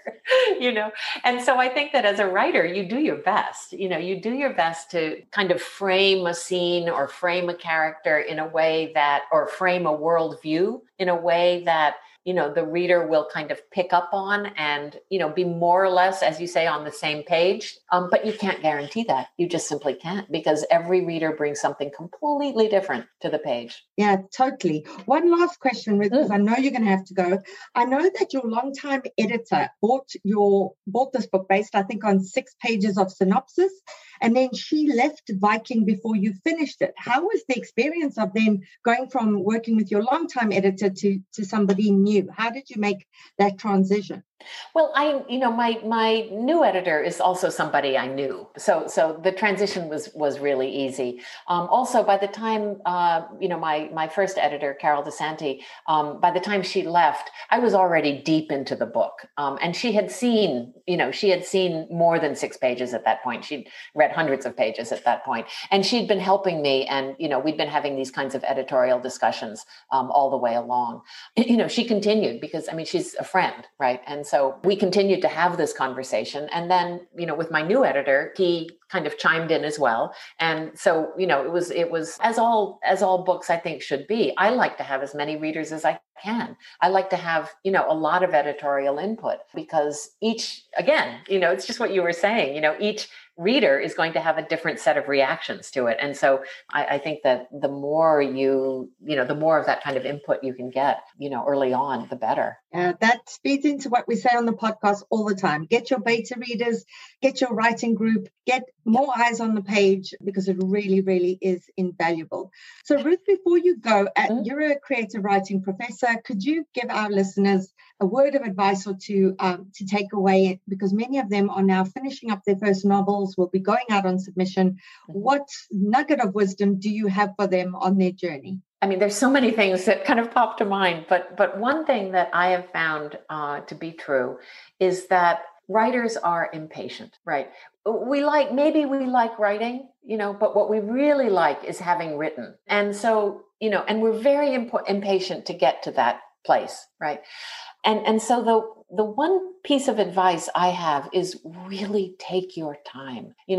And so I think that as a writer, you do your best. You do your best to kind of frame a scene or frame a character in a way that, or frame a worldview in a way that, the reader will kind of pick up on and, be more or less, as you say, on the same page. But you can't guarantee that. You just simply can't, because every reader brings something completely different to the page. Yeah, totally. One last question, Ruth, because I know you're going to have to go. I know that your longtime editor bought this book based, I think, on 6 pages of synopsis, and then she left Viking before you finished it. How was the experience of then going from working with your longtime editor to somebody new? How did you make that transition? Well, my new editor is also somebody I knew. So the transition was really easy. Also, by the time, my first editor, Carol DeSanti, by the time she left, I was already deep into the book. And she had seen more than 6 pages at that point. She'd read hundreds of pages at that point. And she'd been helping me. And, we'd been having these kinds of editorial discussions all the way along. She continued because, she's a friend, right? And so we continued to have this conversation. And then, with my new editor, he kind of chimed in as well. And so, it was as all books I think should be. I like to have as many readers as I can. I like to have, a lot of editorial input, because it's just what you were saying, each reader is going to have a different set of reactions to it. And so I think that the more the more of that kind of input you can get, early on, the better. That feeds into what we say on the podcast all the time. Get your beta readers, get your writing group, get more eyes on the page, because it really, really is invaluable. So Ruth, before you go, you're a creative writing professor. Could you give our listeners a word of advice or two to take away, because many of them are now finishing up their first novels, will be going out on submission. What nugget of wisdom do you have for them on their journey? There's so many things that kind of pop to mind, but one thing that I have found to be true is that writers are impatient, right? Maybe we like writing, but what we really like is having written. And so, and we're very impatient to get to that place, right? And so the one piece of advice I have is really take your time.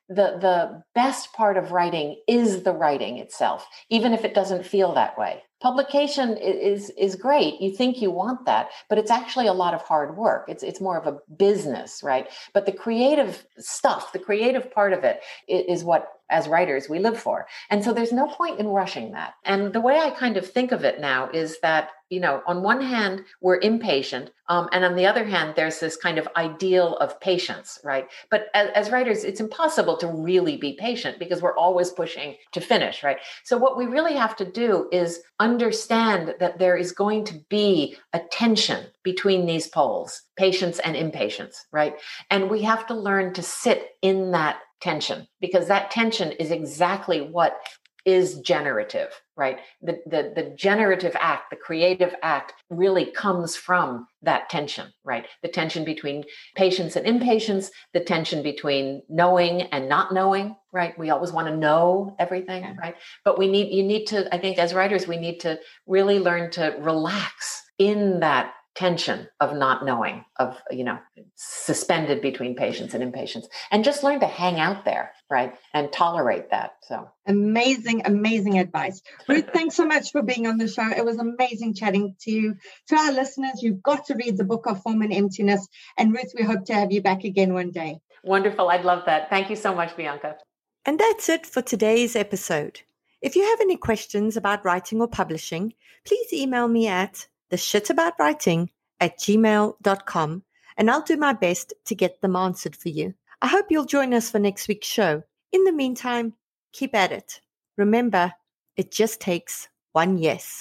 the best part of writing is the writing itself, even if it doesn't feel that way. Publication is great. You think you want that, but it's actually a lot of hard work. It's more of a business, right? But the creative stuff, the creative part of it is what, as writers, we live for. And so there's no point in rushing that. And the way I kind of think of it now is that, on one hand, we're impatient. And on the other hand, there's this kind of ideal of patience, right? But as writers, it's impossible to really be patient because we're always pushing to finish, right? So what we really have to do is understand that there is going to be a tension between these poles, patience and impatience, right? And we have to learn to sit in that tension, because that tension is exactly what is generative, right? The generative act, the creative act really comes from that tension, right? The tension between patience and impatience, the tension between knowing and not knowing, right? We always want to know everything, right? But you need to, I think as writers, we need to really learn to relax in that tension of not knowing, of, suspended between patience and impatience, and just learn to hang out there, right? And tolerate that. So amazing advice. Ruth, thanks so much for being on the show. It was amazing chatting to you. To our listeners, you've got to read the book of Form and Emptiness. And Ruth, we hope to have you back again one day. Wonderful. I'd love that. Thank you so much, Bianca. And that's it for today's episode. If you have any questions about writing or publishing, please email me at theshitaboutwriting@gmail.com, and I'll do my best to get them answered for you. I hope you'll join us for next week's show. In the meantime, keep at it. Remember, it just takes one yes.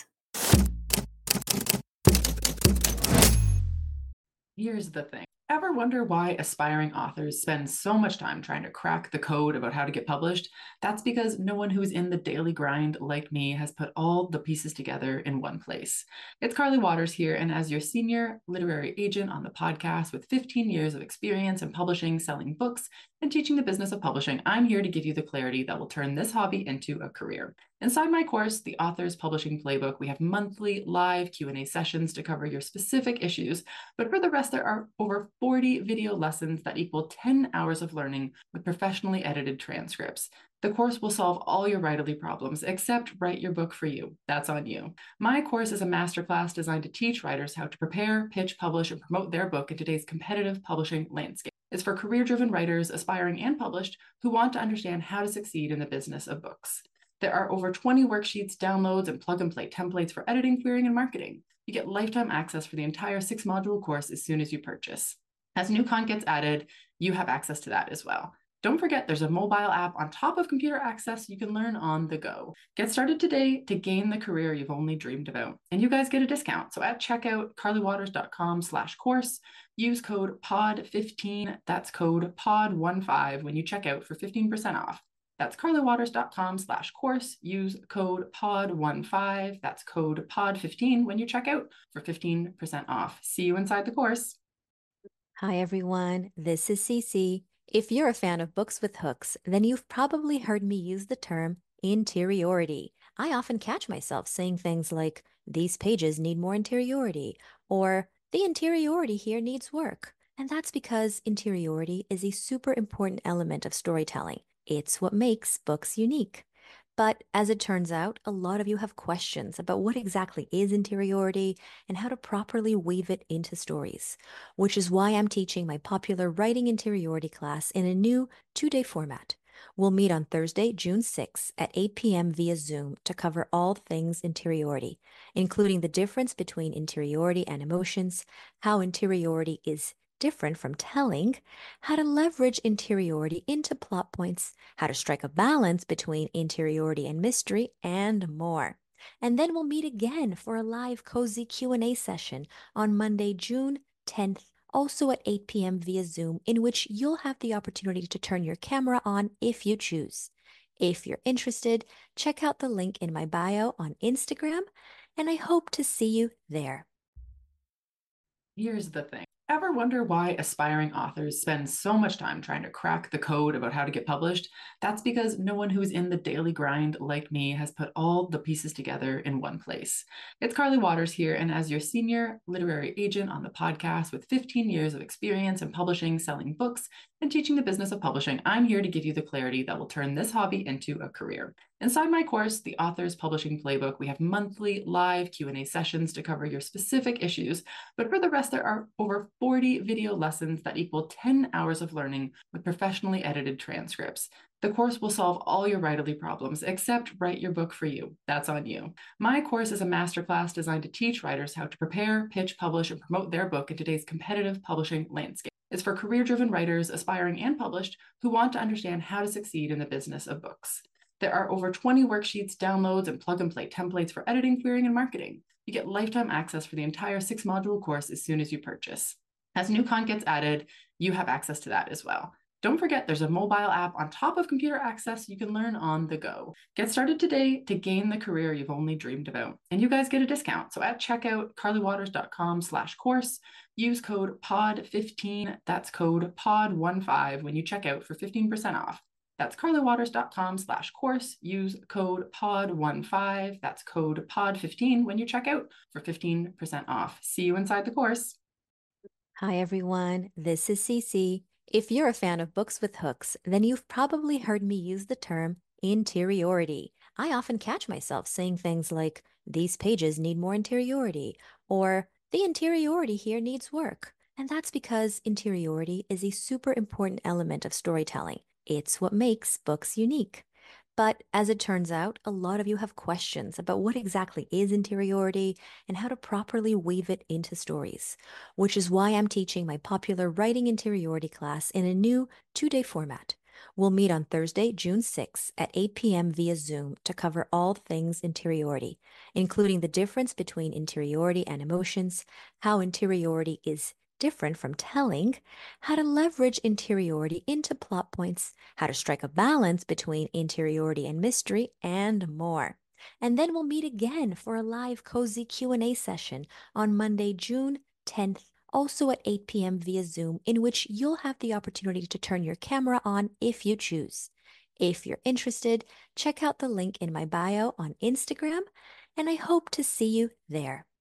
Here's the thing. Ever wonder why aspiring authors spend so much time trying to crack the code about how to get published? That's because no one who's in the daily grind like me has put all the pieces together in one place. It's Carly Waters here, and as your senior literary agent on the podcast with 15 years of experience in publishing, selling books, and teaching the business of publishing, I'm here to give you the clarity that will turn this hobby into a career. Inside my course, The Author's Publishing Playbook, we have monthly live Q&A sessions to cover your specific issues, but for the rest, there are over 40 video lessons that equal 10 hours of learning with professionally edited transcripts. The course will solve all your writerly problems, except write your book for you. That's on you. My course is a masterclass designed to teach writers how to prepare, pitch, publish, and promote their book in today's competitive publishing landscape. It's for career-driven writers, aspiring and published, who want to understand how to succeed in the business of books. There are over 20 worksheets, downloads, and plug-and-play templates for editing, querying, and marketing. You get lifetime access for the entire 6-module course as soon as you purchase. As new content gets added, you have access to that as well. Don't forget, there's a mobile app on top of computer access you can learn on the go. Get started today to gain the career you've only dreamed about. And you guys get a discount. So at checkout, carlywaters.com/course, use code POD15, that's code POD15 when you check out for 15% off. That's carlywaters.com/course, use code POD15, that's code POD15 when you check out for 15% off. See you inside the course. Hi, everyone. This is Cece. If you're a fan of books with hooks, then you've probably heard me use the term interiority. I often catch myself saying things like, these pages need more interiority, or the interiority here needs work. And that's because interiority is a super important element of storytelling. It's what makes books unique. But as it turns out, a lot of you have questions about what exactly is interiority and how to properly weave it into stories, which is why I'm teaching my popular Writing Interiority class in a new 2-day format. We'll meet on Thursday, June 6th at 8 p.m. via Zoom to cover all things interiority, including the difference between interiority and emotions, how interiority is different from telling, how to leverage interiority into plot points, how to strike a balance between interiority and mystery, and more. And then we'll meet again for a live cozy Q&A session on Monday, June 10th, also at 8 p.m. via Zoom, in which you'll have the opportunity to turn your camera on if you choose. If you're interested, check out the link in my bio on Instagram, and I hope to see you there. Here's the thing. Ever wonder why aspiring authors spend so much time trying to crack the code about how to get published? That's because no one who's in the daily grind like me has put all the pieces together in one place. It's Carly Waters here, and as your senior literary agent on the podcast with 15 years of experience in publishing, selling books, and teaching the business of publishing, I'm here to give you the clarity that will turn this hobby into a career. Inside my course, The Author's Publishing Playbook, we have monthly live Q&A sessions to cover your specific issues, but for the rest, there are over 40 video lessons that equal 10 hours of learning with professionally edited transcripts. The course will solve all your writerly problems, except write your book for you. That's on you. My course is a masterclass designed to teach writers how to prepare, pitch, publish, and promote their book in today's competitive publishing landscape. It's for career-driven writers, aspiring and published, who want to understand how to succeed in the business of books. There are over 20 worksheets, downloads, and plug-and-play templates for editing, querying, and marketing. You get lifetime access for the entire 6-module course as soon as you purchase. As new content gets added, you have access to that as well. Don't forget, there's a mobile app on top of computer access you can learn on the go. Get started today to gain the career you've only dreamed about. And you guys get a discount. So at checkout, carlywaters.com/course, use code POD15, that's code POD15 when you check out for 15% off. That's carlywaters.com/course. Use code POD15, that's code POD15 when you check out for 15% off. See you inside the course. Hi, everyone. This is Cece. If you're a fan of books with hooks, then you've probably heard me use the term interiority. I often catch myself saying things like, these pages need more interiority, or the interiority here needs work. And that's because interiority is a super important element of storytelling. It's what makes books unique. But as it turns out, a lot of you have questions about what exactly is interiority and how to properly weave it into stories, which is why I'm teaching my popular Writing Interiority class in a new 2-day format. We'll meet on Thursday, June 6th at 8 p.m. via Zoom to cover all things interiority, including the difference between interiority and emotions, how interiority is different from telling, how to leverage interiority into plot points, how to strike a balance between interiority and mystery, and more. And then we'll meet again for a live cozy Q&A session on Monday, June 10th, also at 8 p.m. via Zoom, in which you'll have the opportunity to turn your camera on if you choose. If you're interested, check out the link in my bio on Instagram, and I hope to see you there.